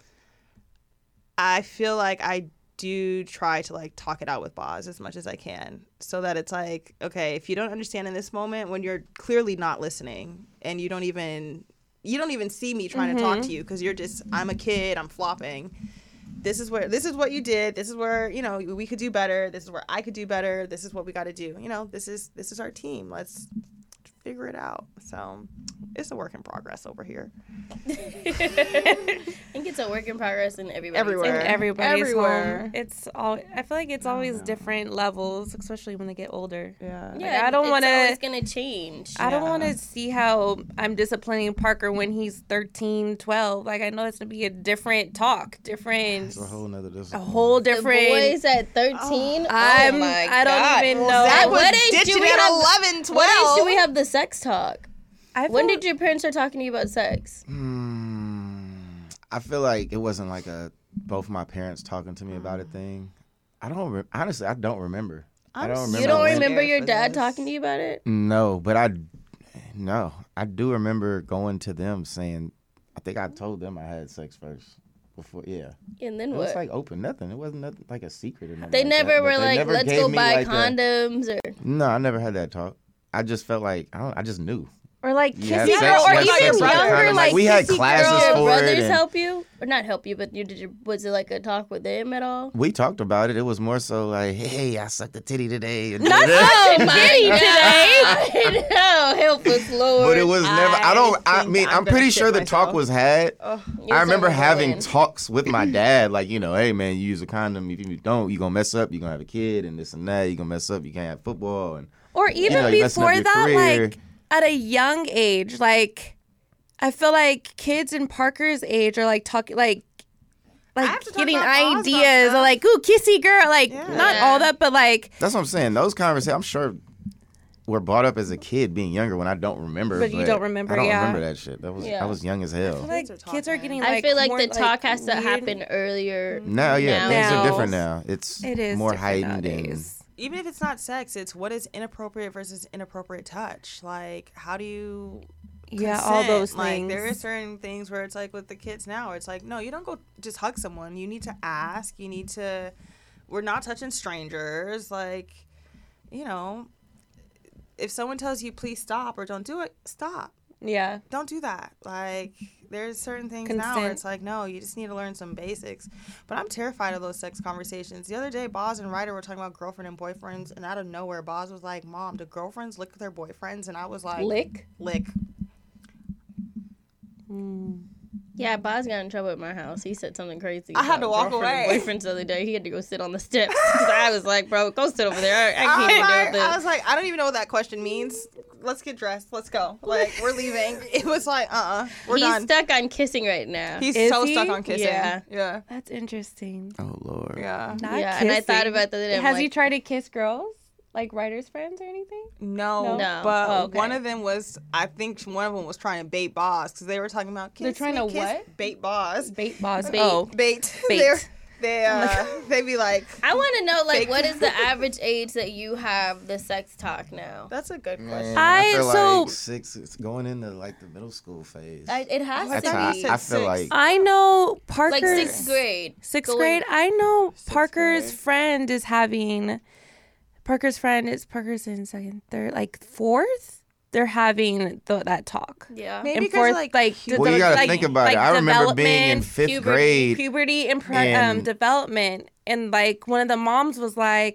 feel like I do try to like talk it out with Boz as much as I can, so that it's like, okay, if you don't understand in this moment when you're clearly not listening and you don't even see me trying to talk to you because you're just, I'm a kid, I'm flopping. This is what you did. This is where, you know, we could do better. This is where I could do better. This is what we got to do. You know, this is our team. Let's figure it out. So it's a work in progress over here. I think it's a work in progress in everybody's Everywhere. In everybody's Everywhere. home. It's all. I feel like it's always different levels, especially when they get older. Yeah. Yeah, I don't wanna- It's always gonna change. I don't want to see how I'm disciplining Parker when he's 13, 12. Like, I know it's going to be a different talk, different, It's a whole nother a discipline. whole The different. boys at 13. Oh I my don't God. even know. That was What age do ditching we at have- 11, 12. What age do we have the sex talk? I When feel- did your parents start talking to you about sex? I feel like it wasn't like both my parents talking to me about a thing. Honestly, I don't remember. I don't remember. You don't when- remember your for dad this. talking to you about it? No, but I do remember going to them saying, I think I told them I had sex first before. Yeah, And then it was what? like open, nothing. It wasn't nothing like a secret or nothing. They like never that, but were they like, never let's gave go me, buy like, condoms or. No, I never had that talk. I just felt like I just knew. or like You have kissing, sex, or you have even sex with a younger, condom. like we had kissy classes girls. Did your for it. brothers and- help you? Or not help you, but was it like a talk with them at all? We talked about it. It was more so like, hey, I sucked a titty today. And Not Oh such a my titty God. today. No, help us, Lord. But it was never. I think mean, I'm I'm gonna pretty shit sure the talk myself. was had. You're I remember so having annoying. talks with my dad, like, you know, hey man, you use a condom. If you don't, you're gonna mess up. You're gonna have a kid and this and that. You're gonna mess up. You can't have football. And Or even know, you're messing up before your that, career. like at a young age, like I feel like kids in Parker's age are like talking, like have to talk getting about Oz about ideas, stuff. or like, ooh, kissy girl, like not all that, but like, that's what I'm saying. Those conversations, I'm sure, were brought up as a kid, being younger, when I don't remember. But you don't remember, I don't yeah. remember that shit. Yeah. I was young as hell. like are kids are talking. getting. I Like, feel like more, the talk has to weird- happen earlier. Now, yeah, things Now. are different now. It's It is more different heightened and nowadays. Even if it's not sex, it's what is inappropriate versus inappropriate touch. Like, how do you Yeah, all consent? those Like, things. there are certain things where it's like with the kids now, it's like, no, you don't go just hug someone. You need to ask. You need to. We're not touching strangers. Like, you know, if someone tells you please stop or don't do it, stop. Yeah. Don't do that. Like, there's certain things now where Consent. it's like, no, you just need to learn some basics. But I'm terrified of those sex conversations. The other day, Boz and Ryder were talking about girlfriend and boyfriends, and out of nowhere, Boz was like, Mom, do girlfriends lick their boyfriends? And I was like, Lick? Lick. Yeah, Boz got in trouble at my house. He said something crazy. I had about to walk girlfriend and away. Boyfriends the other day. He had to go sit on the steps. 'Cause I was like, bro, go sit over there. I can't even deal with this. I was like, I don't even know what that question means. Let's get dressed. Let's go. Like, we're leaving. It was like, we're He's done. stuck on kissing right now. He's Is so he? stuck on kissing. Yeah. Yeah. That's interesting. oh lord. Yeah. Not Yeah, and I thought kissing. about the other day, I'm Has he like- tried to kiss girls, like Ryder's friends or anything? No, No. but Oh, okay. one of them was, I think one of them was trying to bait Boz because they were talking about They're kiss trying me, to kiss- what? Bait Boz. Bait Boz. Bait. Oh, Bait. Bait. They be like, I want to know, like, Fake. what is the average age that you have the sex talk now? that's a good Man, question. I feel so- like 6, it's going into like the middle school phase. It has That's to how be. said I feel 6. like. I know Parker. Like 6th grade. Sixth Going- grade. I know Parker's grade. friend is having. Parker's in second, third, like fourth. They're having that talk. Yeah. Maybe And because fourth, like, like, Well, you gotta like- think about it. like I remember being in development, 5th grade. puberty and and- development, and like one of the moms was like,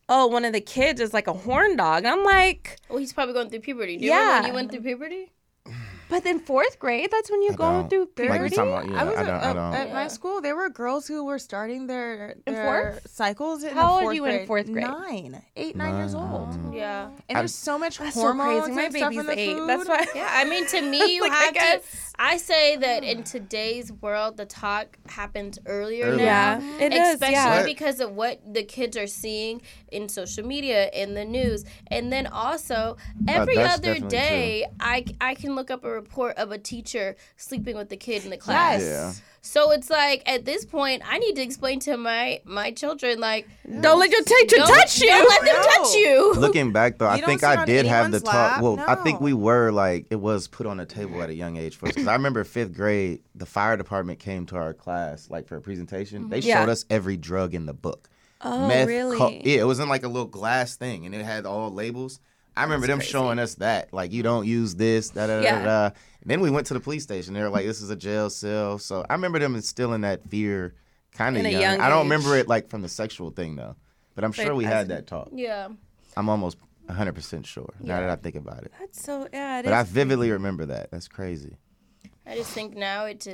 oh, one of the kids is like a horn dog. And I'm like, Well, he's probably going through puberty. Do you remember when you went through puberty? but then 4th grade, that's when you're going through Like you puberty. talking about, yeah, I don't. At my school, there were girls who were starting their fourth? cycles in How old the 4th are you in grade. 4th grade? 9 years old. Yeah. And there's so much That's so hormones crazy. My and stuff baby's in the 8. food. That's why. Yeah, I mean, to me, you Like, I have to. guess. I say that in today's world, the talk happens earlier Earlier. now. Yeah, it does. Especially Yeah. because of what the kids are seeing in social media, in the news. And then also, every that's other definitely day, I can look up a report of a teacher sleeping with the kid in the class. Yes. Yeah. So it's like, at this point, I need to explain to my children, like, Don't let your teacher touch you. Don't let them touch you. Looking back though, I don't think sit I on did have the anyone's talk. lap, Well, I think no. we were like it was put on the table at a young age for us. Because I remember 5th grade, the fire department came to our class like for a presentation. They Yeah. showed us every drug in the book. Oh, Meth, really? yeah, it was in like a little glass thing, and it had all labels. I remember them showing us that, like, you don't use this, da da da Yeah. da. And then we went to the police station. They were like, "This is a jail cell." So I remember them instilling that fear, kind of In a young. young I don't age. remember it like from the sexual thing though, but I'm sure we had that talk. Yeah. I'm almost 100% sure now that I think about it. That's so, yeah, it But I is. vividly remember that. That's crazy. I just think now it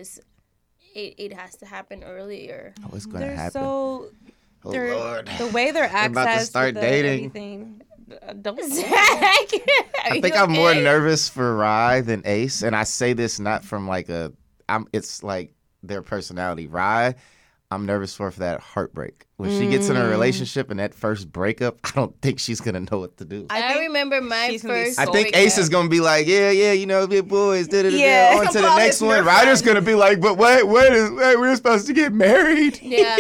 has to happen earlier. Oh, it's gonna They're happen. so, Oh they're, Lord. the way they're about to accessed start with dating. everything. Don't I think I'm more nervous for Rye than Ace, and I say this not from like it's like their personality. Rye, I'm nervous for that heartbreak. When she gets in a relationship and that first breakup, I don't think she's gonna know what to do. I remember my she's gonna be first. I think Ace is gonna be like, yeah, you know, big boys, Yeah. on to the Well, next it's one. their Ryder's friend. gonna be like, but wait, we're supposed to get married. Yeah,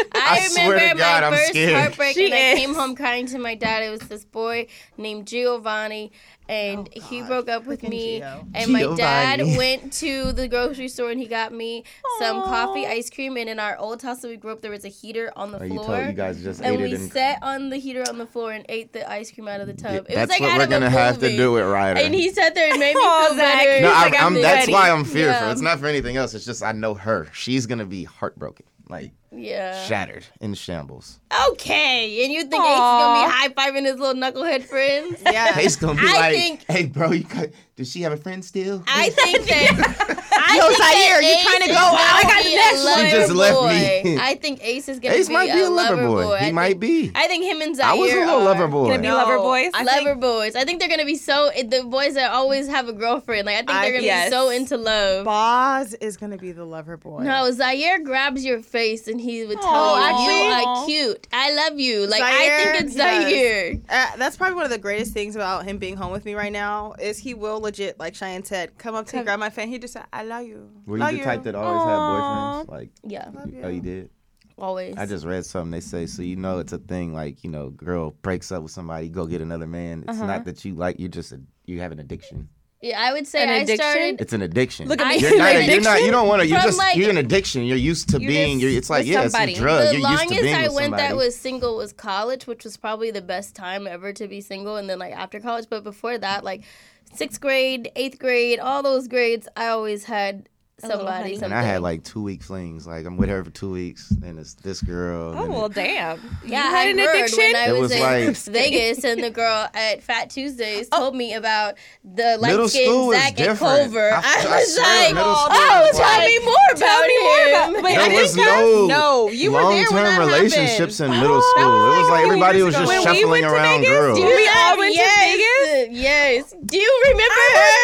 I swear remember to God, my I'm first scared. heartbreak, She and I is. came home crying to my dad. It was this boy named Giovanni, and he broke up with Freaking me. Gio. And my dad Giovanni. went to the grocery store and he got me some coffee, ice cream. And in our old house that we grew up, there was a heater on the Oh, you floor. told you guys just and ate we it. And sat on the heater on the floor and ate the ice cream out of the tub. It was that's like what out we're of a gonna have to movie. do with Ryder. And he sat there and made me Oh, feel Zach. better. No, He's like, I'm that's ready. why I'm fearful. Yeah. It's not for anything else. It's just I know her. She's gonna be heartbroken, like Yeah. shattered in shambles. Okay. And you think Ace is going to be high-fiving his little knucklehead friends? Yeah. He's gonna be I like, think- "Hey, bro, does she have a friend still?" I think that. Yo, Zaire, you trying to go out? I got the next one. She just left me. I think Ace is gonna Ace be might be a lover lover boy. He I might think- be. I think him and Zaire I was a little are lover boy. Gonna be lover boys. Lover boys. I think they're gonna be so the boys that always have a girlfriend. Like I think they're gonna Yes. be so into love. Boz is gonna be the lover boy. No, Zaire grabs your face and he would tell Oh, you, actually? "You are cute. I love you." Like I Zaire, think it's yes. Zaire. That's probably one of the greatest things about him being home with me right now is he will legit, like Cheyenne said, come up to me, grab my fan. He just said, "I love you." Were love you the type that always had boyfriends? Like, Yeah, oh, you did. always. I just read something. They say, so you know, it's a thing. Like, you know, girl breaks up with somebody, go get another man. It's not that you like. You have an addiction. Yeah, I would say An I addiction? started. It's an addiction. Look at me. You're not. An You're not. You don't want to. You're From, just. like- You're an addiction. You're used to being. just It's like with yeah, somebody. it's a drug. The You're used to longest being I with went somebody. that was single was college, which was probably the best time ever to be single. And then like after college, but before that, like 6th grade, 8th grade, all those grades, I always had somebody. And I had like 2-week flings. Like I'm with her for 2 weeks, then it's this girl. Oh, then well, damn. Yeah, You had I an heard addiction? when I It was was in like- Vegas, and the girl at Fat Tuesdays told me about the Middle light school skinned was Zach at different. Culver. I was swear, like, middle school oh, was tell like- me more about him. Wait, There was no you were there when long-term that relationships happened. in middle school. It was like everybody was just When we shuffling went to around Vegas, girls. do we all went to Vegas? Yes. Do you remember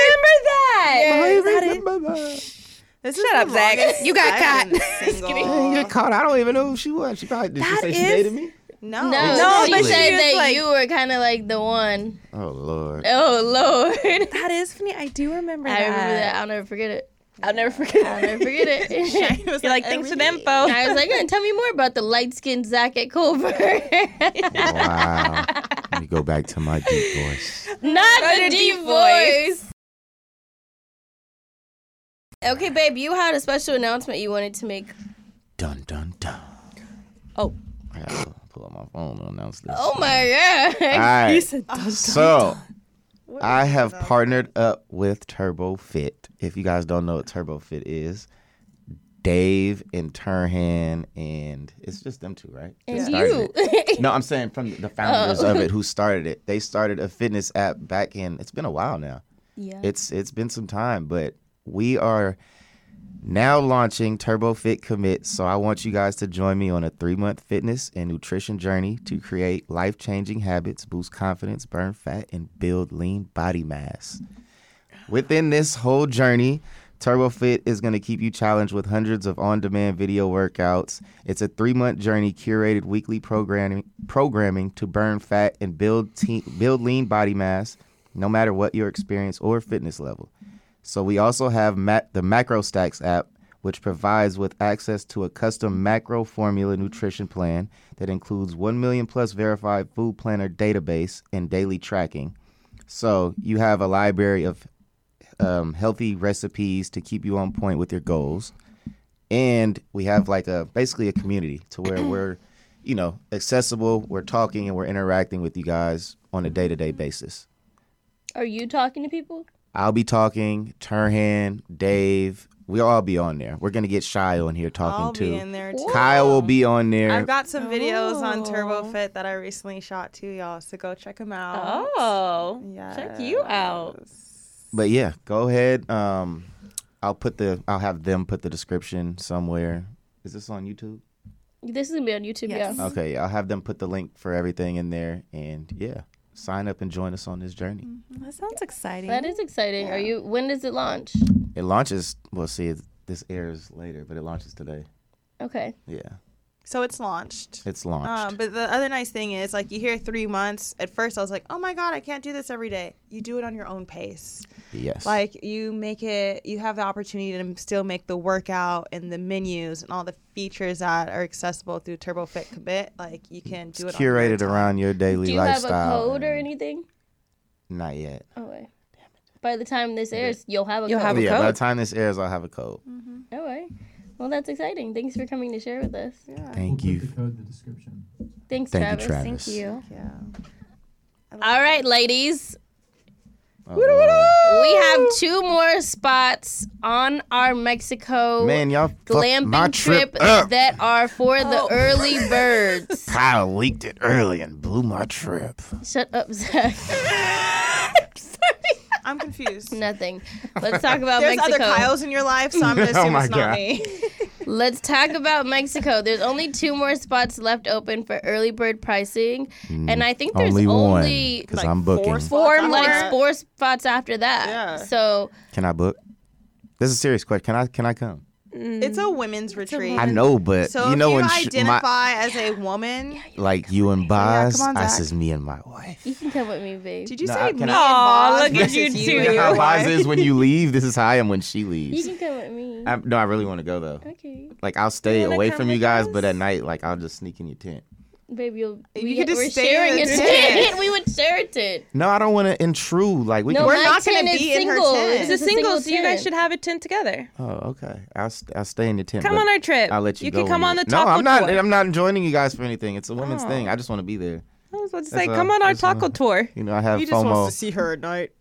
I remember that. remember that. This Shut is up, the Zach. longest You got I've been caught. single. You get caught. I don't even know who she was. She probably did. She That say she is- dated me? No, No, No, she but she said was that like- you were kind of like the one. Oh Lord. Oh, Lord. That is funny. I do remember I that. remember that. I'll never forget it. I'll never forget I'll never forget it. It was You're like, thanks for the every day. info. I was like, tell me more about the light-skinned Zach at Culver. Wow. Let me go back to my deep voice. Not Go the to deep deep voice. Okay, babe, you had a special announcement you wanted to make. Dun dun dun. Oh. I gotta pull up my phone to announce this. Oh my god. All right. You said dun, dun, So, What I is have that? partnered up with Turbo Fit. If you guys don't know what Turbo Fit is, Dave and Turhan, and it's just them two, right? They And started you. it. No, I'm saying from the founders of it who started it. They started a fitness app back in, it's been a while now. Yeah. It's been some time, but we are now launching Turbo Fit Commit. So I want you guys to join me on a 3-month fitness and nutrition journey to create life-changing habits, boost confidence, burn fat, and build lean body mass. Within this whole journey, TurboFit is going to keep you challenged with hundreds of on-demand video workouts. It's a 3-month journey, curated weekly programming to burn fat and build lean body mass, no matter what your experience or fitness level. So we also have the Macro Stacks app, which provides with access to a custom macro formula nutrition plan that includes 1 million plus verified food planner database and daily tracking. So you have a library of healthy recipes to keep you on point with your goals. And we have like basically a community to where we're, accessible, we're talking and we're interacting with you guys on a day-to-day basis. Are you talking to people? I'll be talking, Turhan, Dave, we'll all be on there. We're going to get Shy on here talking I'll too. be in there too. Kyle will be on there. I've got some videos on TurboFit that I recently shot too, y'all. So go check them out. Oh, Yes. check you out. But yeah, go ahead. I'll have them put the description somewhere. Is this on YouTube? This is going to be on YouTube, Yes. yeah. Okay, I'll have them put the link for everything in there. And yeah, sign up and join us on this journey. That sounds exciting. That is exciting. When does it launch? It launches, this airs later, but it launches today. Okay. Yeah, So it's launched. it's launched. But the other nice thing is, like, you hear 3 months. At first, I was like, oh my God, I can't do this every day. You do it on your own pace. Yes. Like, you have the opportunity to still make the workout and the menus and all the features that are accessible through TurboFit Commit. Like, you can do it on your own Curated time. around your daily Do you lifestyle. have a code or anything? Not yet. Okay. By the time this airs, you'll have a You'll code. have a Yeah, by the code? time this airs, I'll have a code. All right. Well, that's exciting. Thanks for coming to share with us. Thank you. We'll put the code in the description. Thanks, Thank Travis. you, Travis. Thank you. Yeah. All right, ladies. Oh, Lord. We have 2 more spots on our Mexico Man, y'all fucked my glamping trip trip up. that are for the early birds. Kyle leaked it early and blew my trip. Shut up, Zach. I'm confused. Nothing. Let's talk about There's Mexico. other Kyles in your life, so I'm going to Oh assume my it's not God. me. Let's talk about Mexico. There's only 2 more spots left open for early bird pricing, and I think there's Only one, only because like I'm booking. 4 spots after like that. 4 spots after that. Yeah. So Can I book? This is a serious question. Can I come? It's a women's retreat. I know, but So you know if when you identify as a woman, like you and Boz, come on, I Zach. says me and my wife. you can come with me, babe. did you No, say I me can- and Aw, Boz look at versus you and two. You your know how Boz wife? is when you leave? This is how I am when she You leaves. can come with me. No, I really want to go though. Okay. Like I'll stay wanna away come from you with guys, us? but at night, like I'll just sneak in your tent. Baby, You could just we're stay sharing in a the tent. tent. We would share a tent. No, I don't want to intrude. Like we No, can. We're my not gonna tent is be in her single. tent. It's a It's single, so you guys tent. should have a tent together. Oh, okay. I'll stay in your tent. Come but on our trip. I'll let you go can come when on the you- taco No, I'm not. tour. I'm not joining you guys for anything. It's a women's Oh. thing. I just want to be there. I was about to That's say, all. come on our That's all. taco tour. You know, I have He just FOMO. wants to see her at night.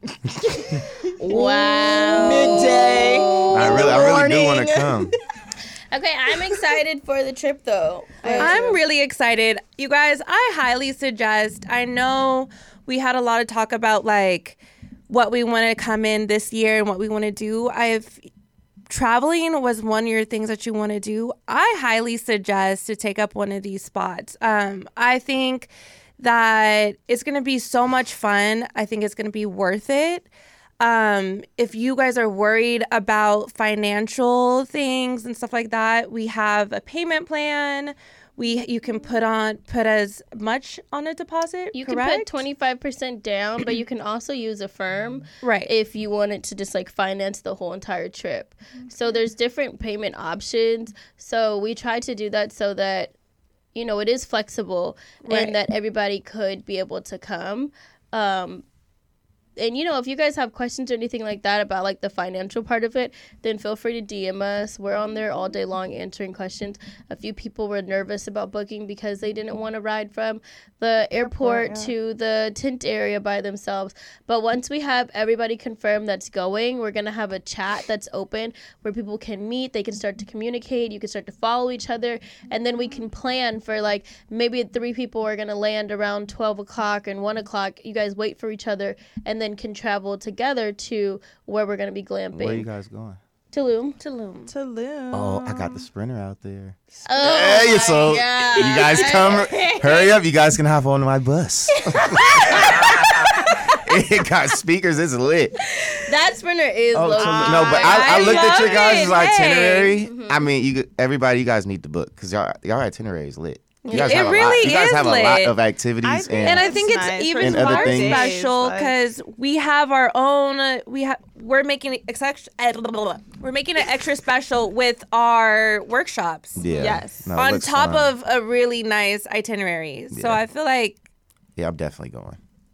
Wow. Midday. I really do want morning. to come. Okay, I'm excited for the trip though. I'm really excited. You guys, I highly suggest. I know we had a lot of talk about like what we want to come in this year and what we want to do. Traveling was one of your things that you want to do. I highly suggest to take up one of these spots. I think that it's going to be so much fun. I think it's going to be worth it. If you guys are worried about financial things and stuff like that, we have a payment plan. You can put as much on a deposit. You correct? can put 25% down, but you can also use a firm Right. if you wanted to just like finance the whole entire trip. So there's different payment options. So we try to do that so that it is flexible Right. and that everybody could be able to come. And, you know, if you guys have questions or anything like that about, like, the financial part of it, then feel free to DM us. We're on there all day long answering questions. A few people were nervous about booking because they didn't want to ride from the airport to the tent area by themselves. But once we have everybody confirmed that's going, we're going to have a chat that's open where people can meet. They can start to communicate. You can start to follow each other. And then we can plan for, like, maybe 3 people are going to land around 12 o'clock and 1 o'clock. You guys wait for each other and then can travel together to where we're going to be glamping. Where you guys going? Tulum. Tulum. Oh, I got the Sprinter out there. Oh, Hey, my so God. you guys come, hurry up. You guys can hop on my bus. It got speakers. It's lit. That Sprinter is Oh, low. no, but I looked at your love guys' it. itinerary. Hey. I mean, everybody, you guys need to book because y'all itinerary is lit. You guys It have a lot. really You guys is have a lot lit. of activities And I think it's nice. even And other more things. special Like- because we have our own. We're making it extra special with our workshops Yeah. Yes. No, it on looks top fun. of a really nice itinerary. So Yeah. I feel like Yeah, I'm definitely going.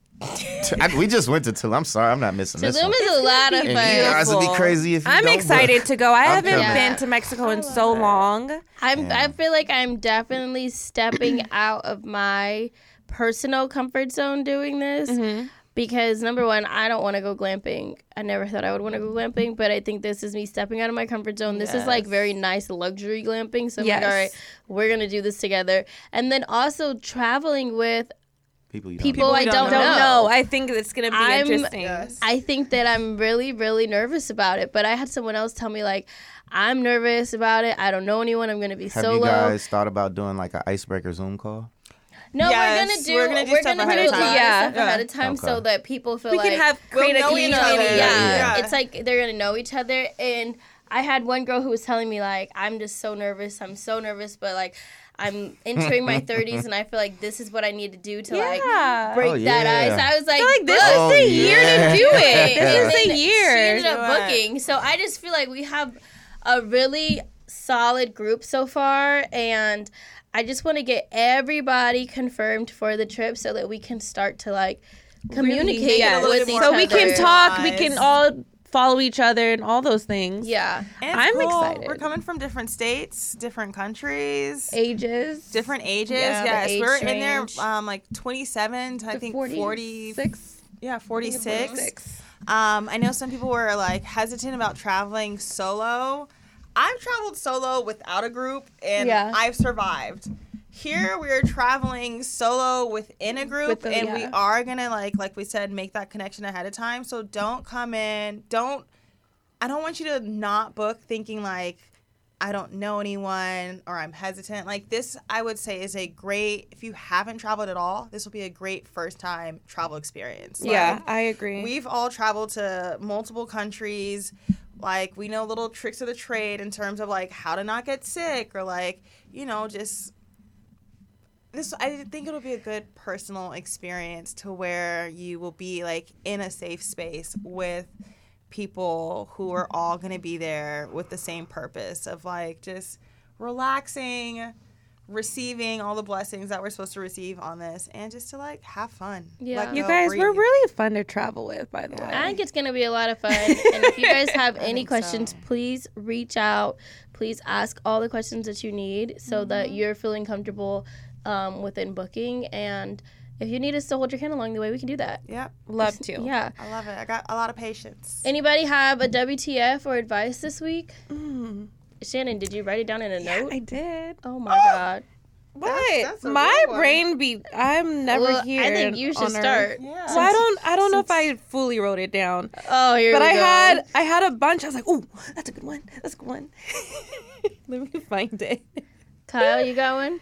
We just went to Tulum. I'm sorry, I'm not missing this Tulum one. is a lot of And you fun. guys would be beautiful. crazy if you I'm don't excited book. to go. I haven't coming. been to Mexico in so long. I feel like I'm definitely stepping out of my personal comfort zone doing this. Because number one, I don't want to go glamping. I never thought I would want to go glamping, but I think this is me stepping out of my comfort zone. This is like very nice luxury glamping. So I'm like, Yes. all right, we're going to do this together. And then also traveling with People you people we I don't don't Don't know. know. I think it's gonna be I'm- interesting. Yes. I think that I'm really, really nervous about it. But I had someone else tell me, like, I'm nervous about it. I don't know anyone. I'm going to be Have solo. you guys thought about doing like an icebreaker Zoom call? No, Yes, we're gonna do stuff ahead of a time. lot of Yeah. stuff ahead of time so Okay. that people feel We like can create a know each community. other. yeah, Yeah. it's like they're gonna know each other. And I had one girl who was telling me, like, I'm just so nervous. I'm so nervous, but like I'm entering my 30s and I feel like this is what I need to do to Yeah. like break Oh, that ice. yeah. I was like, this "Book." is Oh, the year yeah. to do it. Yeah. This is And the She year. ended up Right. booking. So I just feel like we have a really solid group so far, and I just want to get everybody confirmed for the trip so that we can start to like communicate Yes. with each So other. we can talk. We can Nice. all follow each other and all those things. Yeah. And it's I'm cool. excited. We're coming from different states, different countries, Ages. different ages. Yeah, the Yes, age we're in there range. like 27 to I think 40. 46. Yeah, 46. I know some people were like hesitant about traveling solo. I've traveled solo without a group and Yeah. I've survived. Here we're traveling solo within a group and we yeah. are gonna like we said, make that connection ahead of time. So don't come in. I don't want you to not book thinking like I don't know anyone or I'm hesitant. Like this, I would say is a great, if you haven't traveled at all, this will be a great first time travel experience. Yeah, Like, I agree. we've all traveled to multiple countries. Like we know little tricks of the trade in terms of like how to not get sick or like, you know, just this. I think it'll be a good personal experience to where you will be like in a safe space with people who are all going to be there with the same purpose of like just relaxing, receiving all the blessings that we're supposed to receive on this and just to like have fun. Yeah. Let You go, guys were breathe. really fun to travel with, by the way. I think it's going to be a lot of fun. And if you guys have any think questions, so. please reach out. Please ask all the questions that you need so that you're feeling comfortable within booking. And if you need us to hold your hand along the way, we can do that. Yep. Love to. Yeah. I love it. I got a lot of patience. Anybody have a WTF or advice this week? Shannon, did you write it down in a note? I did. Oh my God. What? that's a My real one. brain be. I'm never Well, here. I think you should on Earth. start. Yeah. So I don't know if I fully wrote it down, Oh, here but we I go. had a bunch. I was like, "Ooh, that's a good one. That's a good one." Let me find it. Kyle, you got one?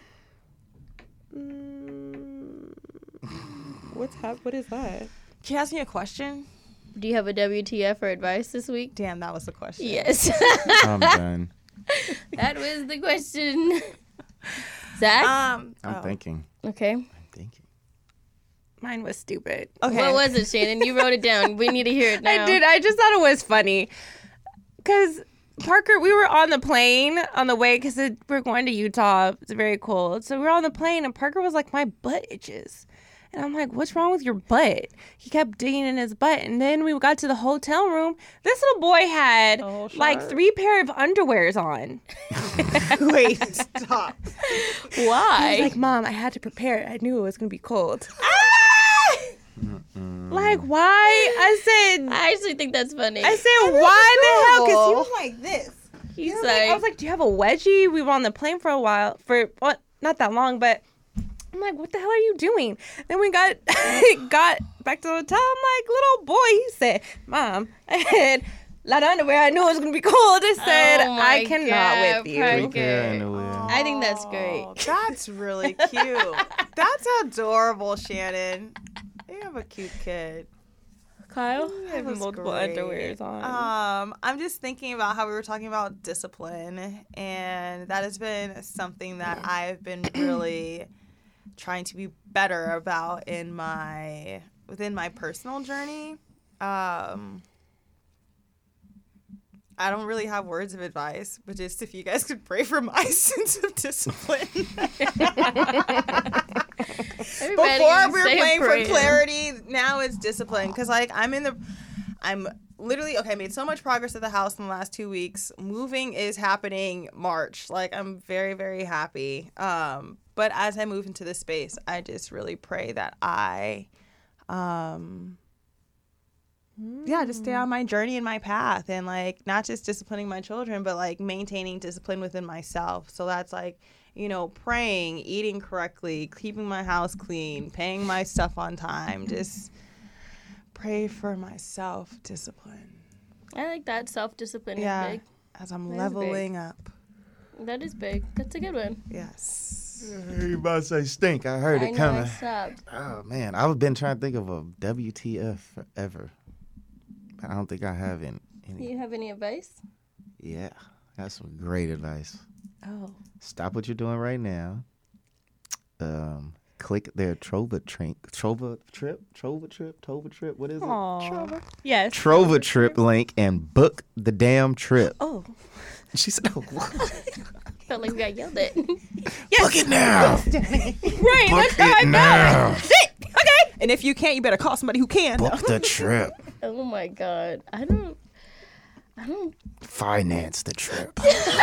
What is that? Can you ask me a question? Do you have a WTF or advice this week? Damn, that was the question. Yes. I'm done. That was the question. Zach? I'm oh. thinking. Okay. I'm thinking. Mine was stupid. Okay. What was it, Shannon? You wrote it down. We need to hear it now. I did. I just thought it was funny because Parker, we were on the plane on the way because we're going to Utah. It's very cold. So we were on the plane, and Parker was like, "My butt itches," And I'm like, what's wrong with your butt? He kept digging in his butt. And then we got to the hotel room. This little boy had like 3 pair of underwears on. Wait, stop. Why? I was like, Mom, I had to prepare. I knew it was going to be cold. Like, why? I actually think that's funny. I said, why the hell? Because he was like this. He's I was like, do you have a wedgie? We were on the plane for a while, not that long, but I'm like, what the hell are you doing? Then we got back to the hotel. I'm like, little boy, he said, Mom, I had a lot of underwear. I knew it was going to be cold. I said, I cannot with you. I think that's great. That's really cute. That's adorable, Shannon. You have a cute kid. Kyle, I have That's multiple great. underwears on. I'm just thinking about how we were talking about discipline, and that has been something that I've been really trying to be better about within my personal journey. I don't really have words of advice, but just if you guys could pray for my sense of discipline. Before we were playing for clarity, now it's discipline. Because, like, I'm literally, okay, I made so much progress at the house in the last 2 weeks. Moving is happening March. Like, I'm very, very happy. But as I move into this space, I just really pray that I, just stay on my journey and my path. And, like, not just disciplining my children, but, like, maintaining discipline within myself. So that's, like, you know, praying, eating correctly, keeping my house clean, paying my stuff on time. Just pray for my self-discipline. I like that. Self-discipline is big. As I'm leveling up. That is big. That's a good one. Yes. You about to say stink. I heard it coming. I stopped. Oh, man. I've been trying to think of a WTF forever. But I don't think I have any. Do you have any advice? Yeah. That's some great advice. Oh. Stop what you're doing right now. Click their Trova trip. What is it? Trova. Yes. Trova trip link and book the damn trip. Oh. She said, oh, what? Felt like we got yelled at. Book it now. Right. Book That's how I it now. Shit. Okay. And if you can't, you better call somebody who can. Book the trip. Oh my God. I don't Finance the trip.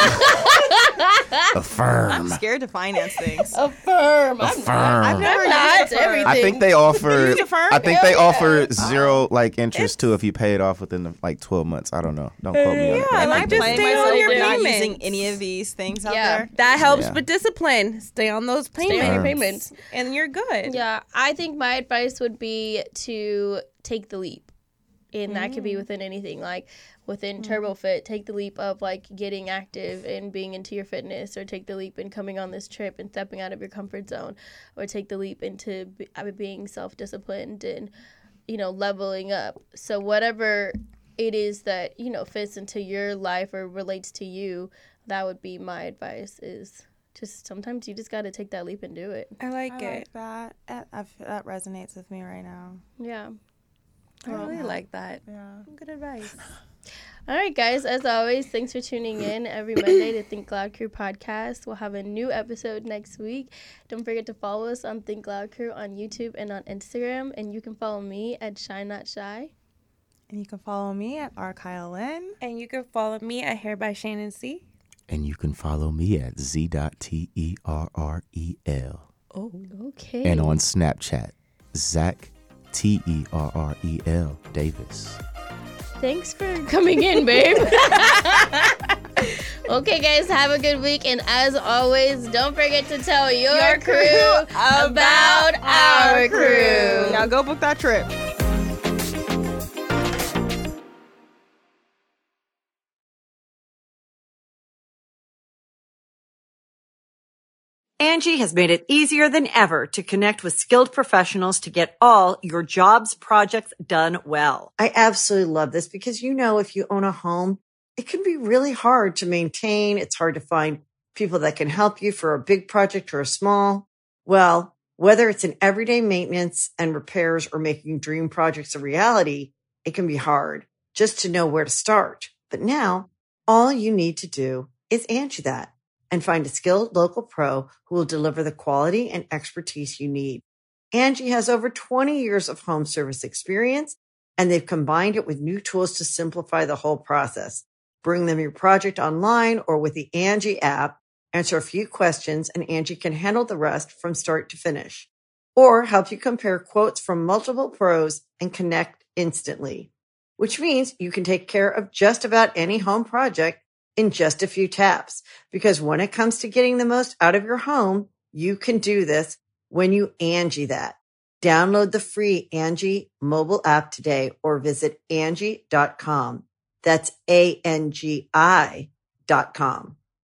Affirm. I'm scared to finance things. Affirm. I've never not. used Affirm. Everything. I think they offer. use Affirm? I think they offer zero like interest too if you pay it off within like 12 months. I don't know. Don't quote me on it. Yeah, Am I like just playing stay myself on your for not payments. using any of these things out Yeah. there? That helps Yeah. with discipline. Stay on those payments. Stay on your payments. And you're good. Yeah, I think my advice would be to take the leap. And that could be within anything, like within TurboFit, take the leap of like getting active and being into your fitness, or take the leap in coming on this trip and stepping out of your comfort zone, or take the leap into being self-disciplined and, you know, leveling up. So whatever it is that, you know, fits into your life or relates to you, that would be my advice, is just sometimes you just got to take that leap and do it. I like I it. like that. That resonates with me right now. Yeah. I really like that. Yeah. Good advice. All right, guys. As always, thanks for tuning in every Monday to Think Loud Crew podcast. We'll have a new episode next week. Don't forget to follow us on Think Loud Crew on YouTube and on Instagram. And you can follow me at Shy Not Shy. And you can follow me at RKyleN. And you can follow me at Hair by Shannon C. And you can follow me at z.terrel. Oh. Okay. And on Snapchat, Zach Terrel Davis. Thanks for coming in, babe. Okay, guys, have a good week. And as always, don't forget to tell your crew about our crew. Now go book that trip. Angie has made it easier than ever to connect with skilled professionals to get all your jobs projects done well. I absolutely love this because, you know, if you own a home, it can be really hard to maintain. It's hard to find people that can help you for a big project or a small. Well, whether it's in everyday maintenance and repairs or making dream projects a reality, it can be hard just to know where to start. But now all you need to do is Angie that and find a skilled local pro who will deliver the quality and expertise you need. Angie has over 20 years of home service experience, and they've combined it with new tools to simplify the whole process. Bring them your project online or with the Angie app, answer a few questions, and Angie can handle the rest from start to finish. Or help you compare quotes from multiple pros and connect instantly. Which means you can take care of just about any home project in just a few taps. Because when it comes to getting the most out of your home, you can do this when you Angie that. Download the free Angie mobile app today or visit Angie.com. That's ANGI.com.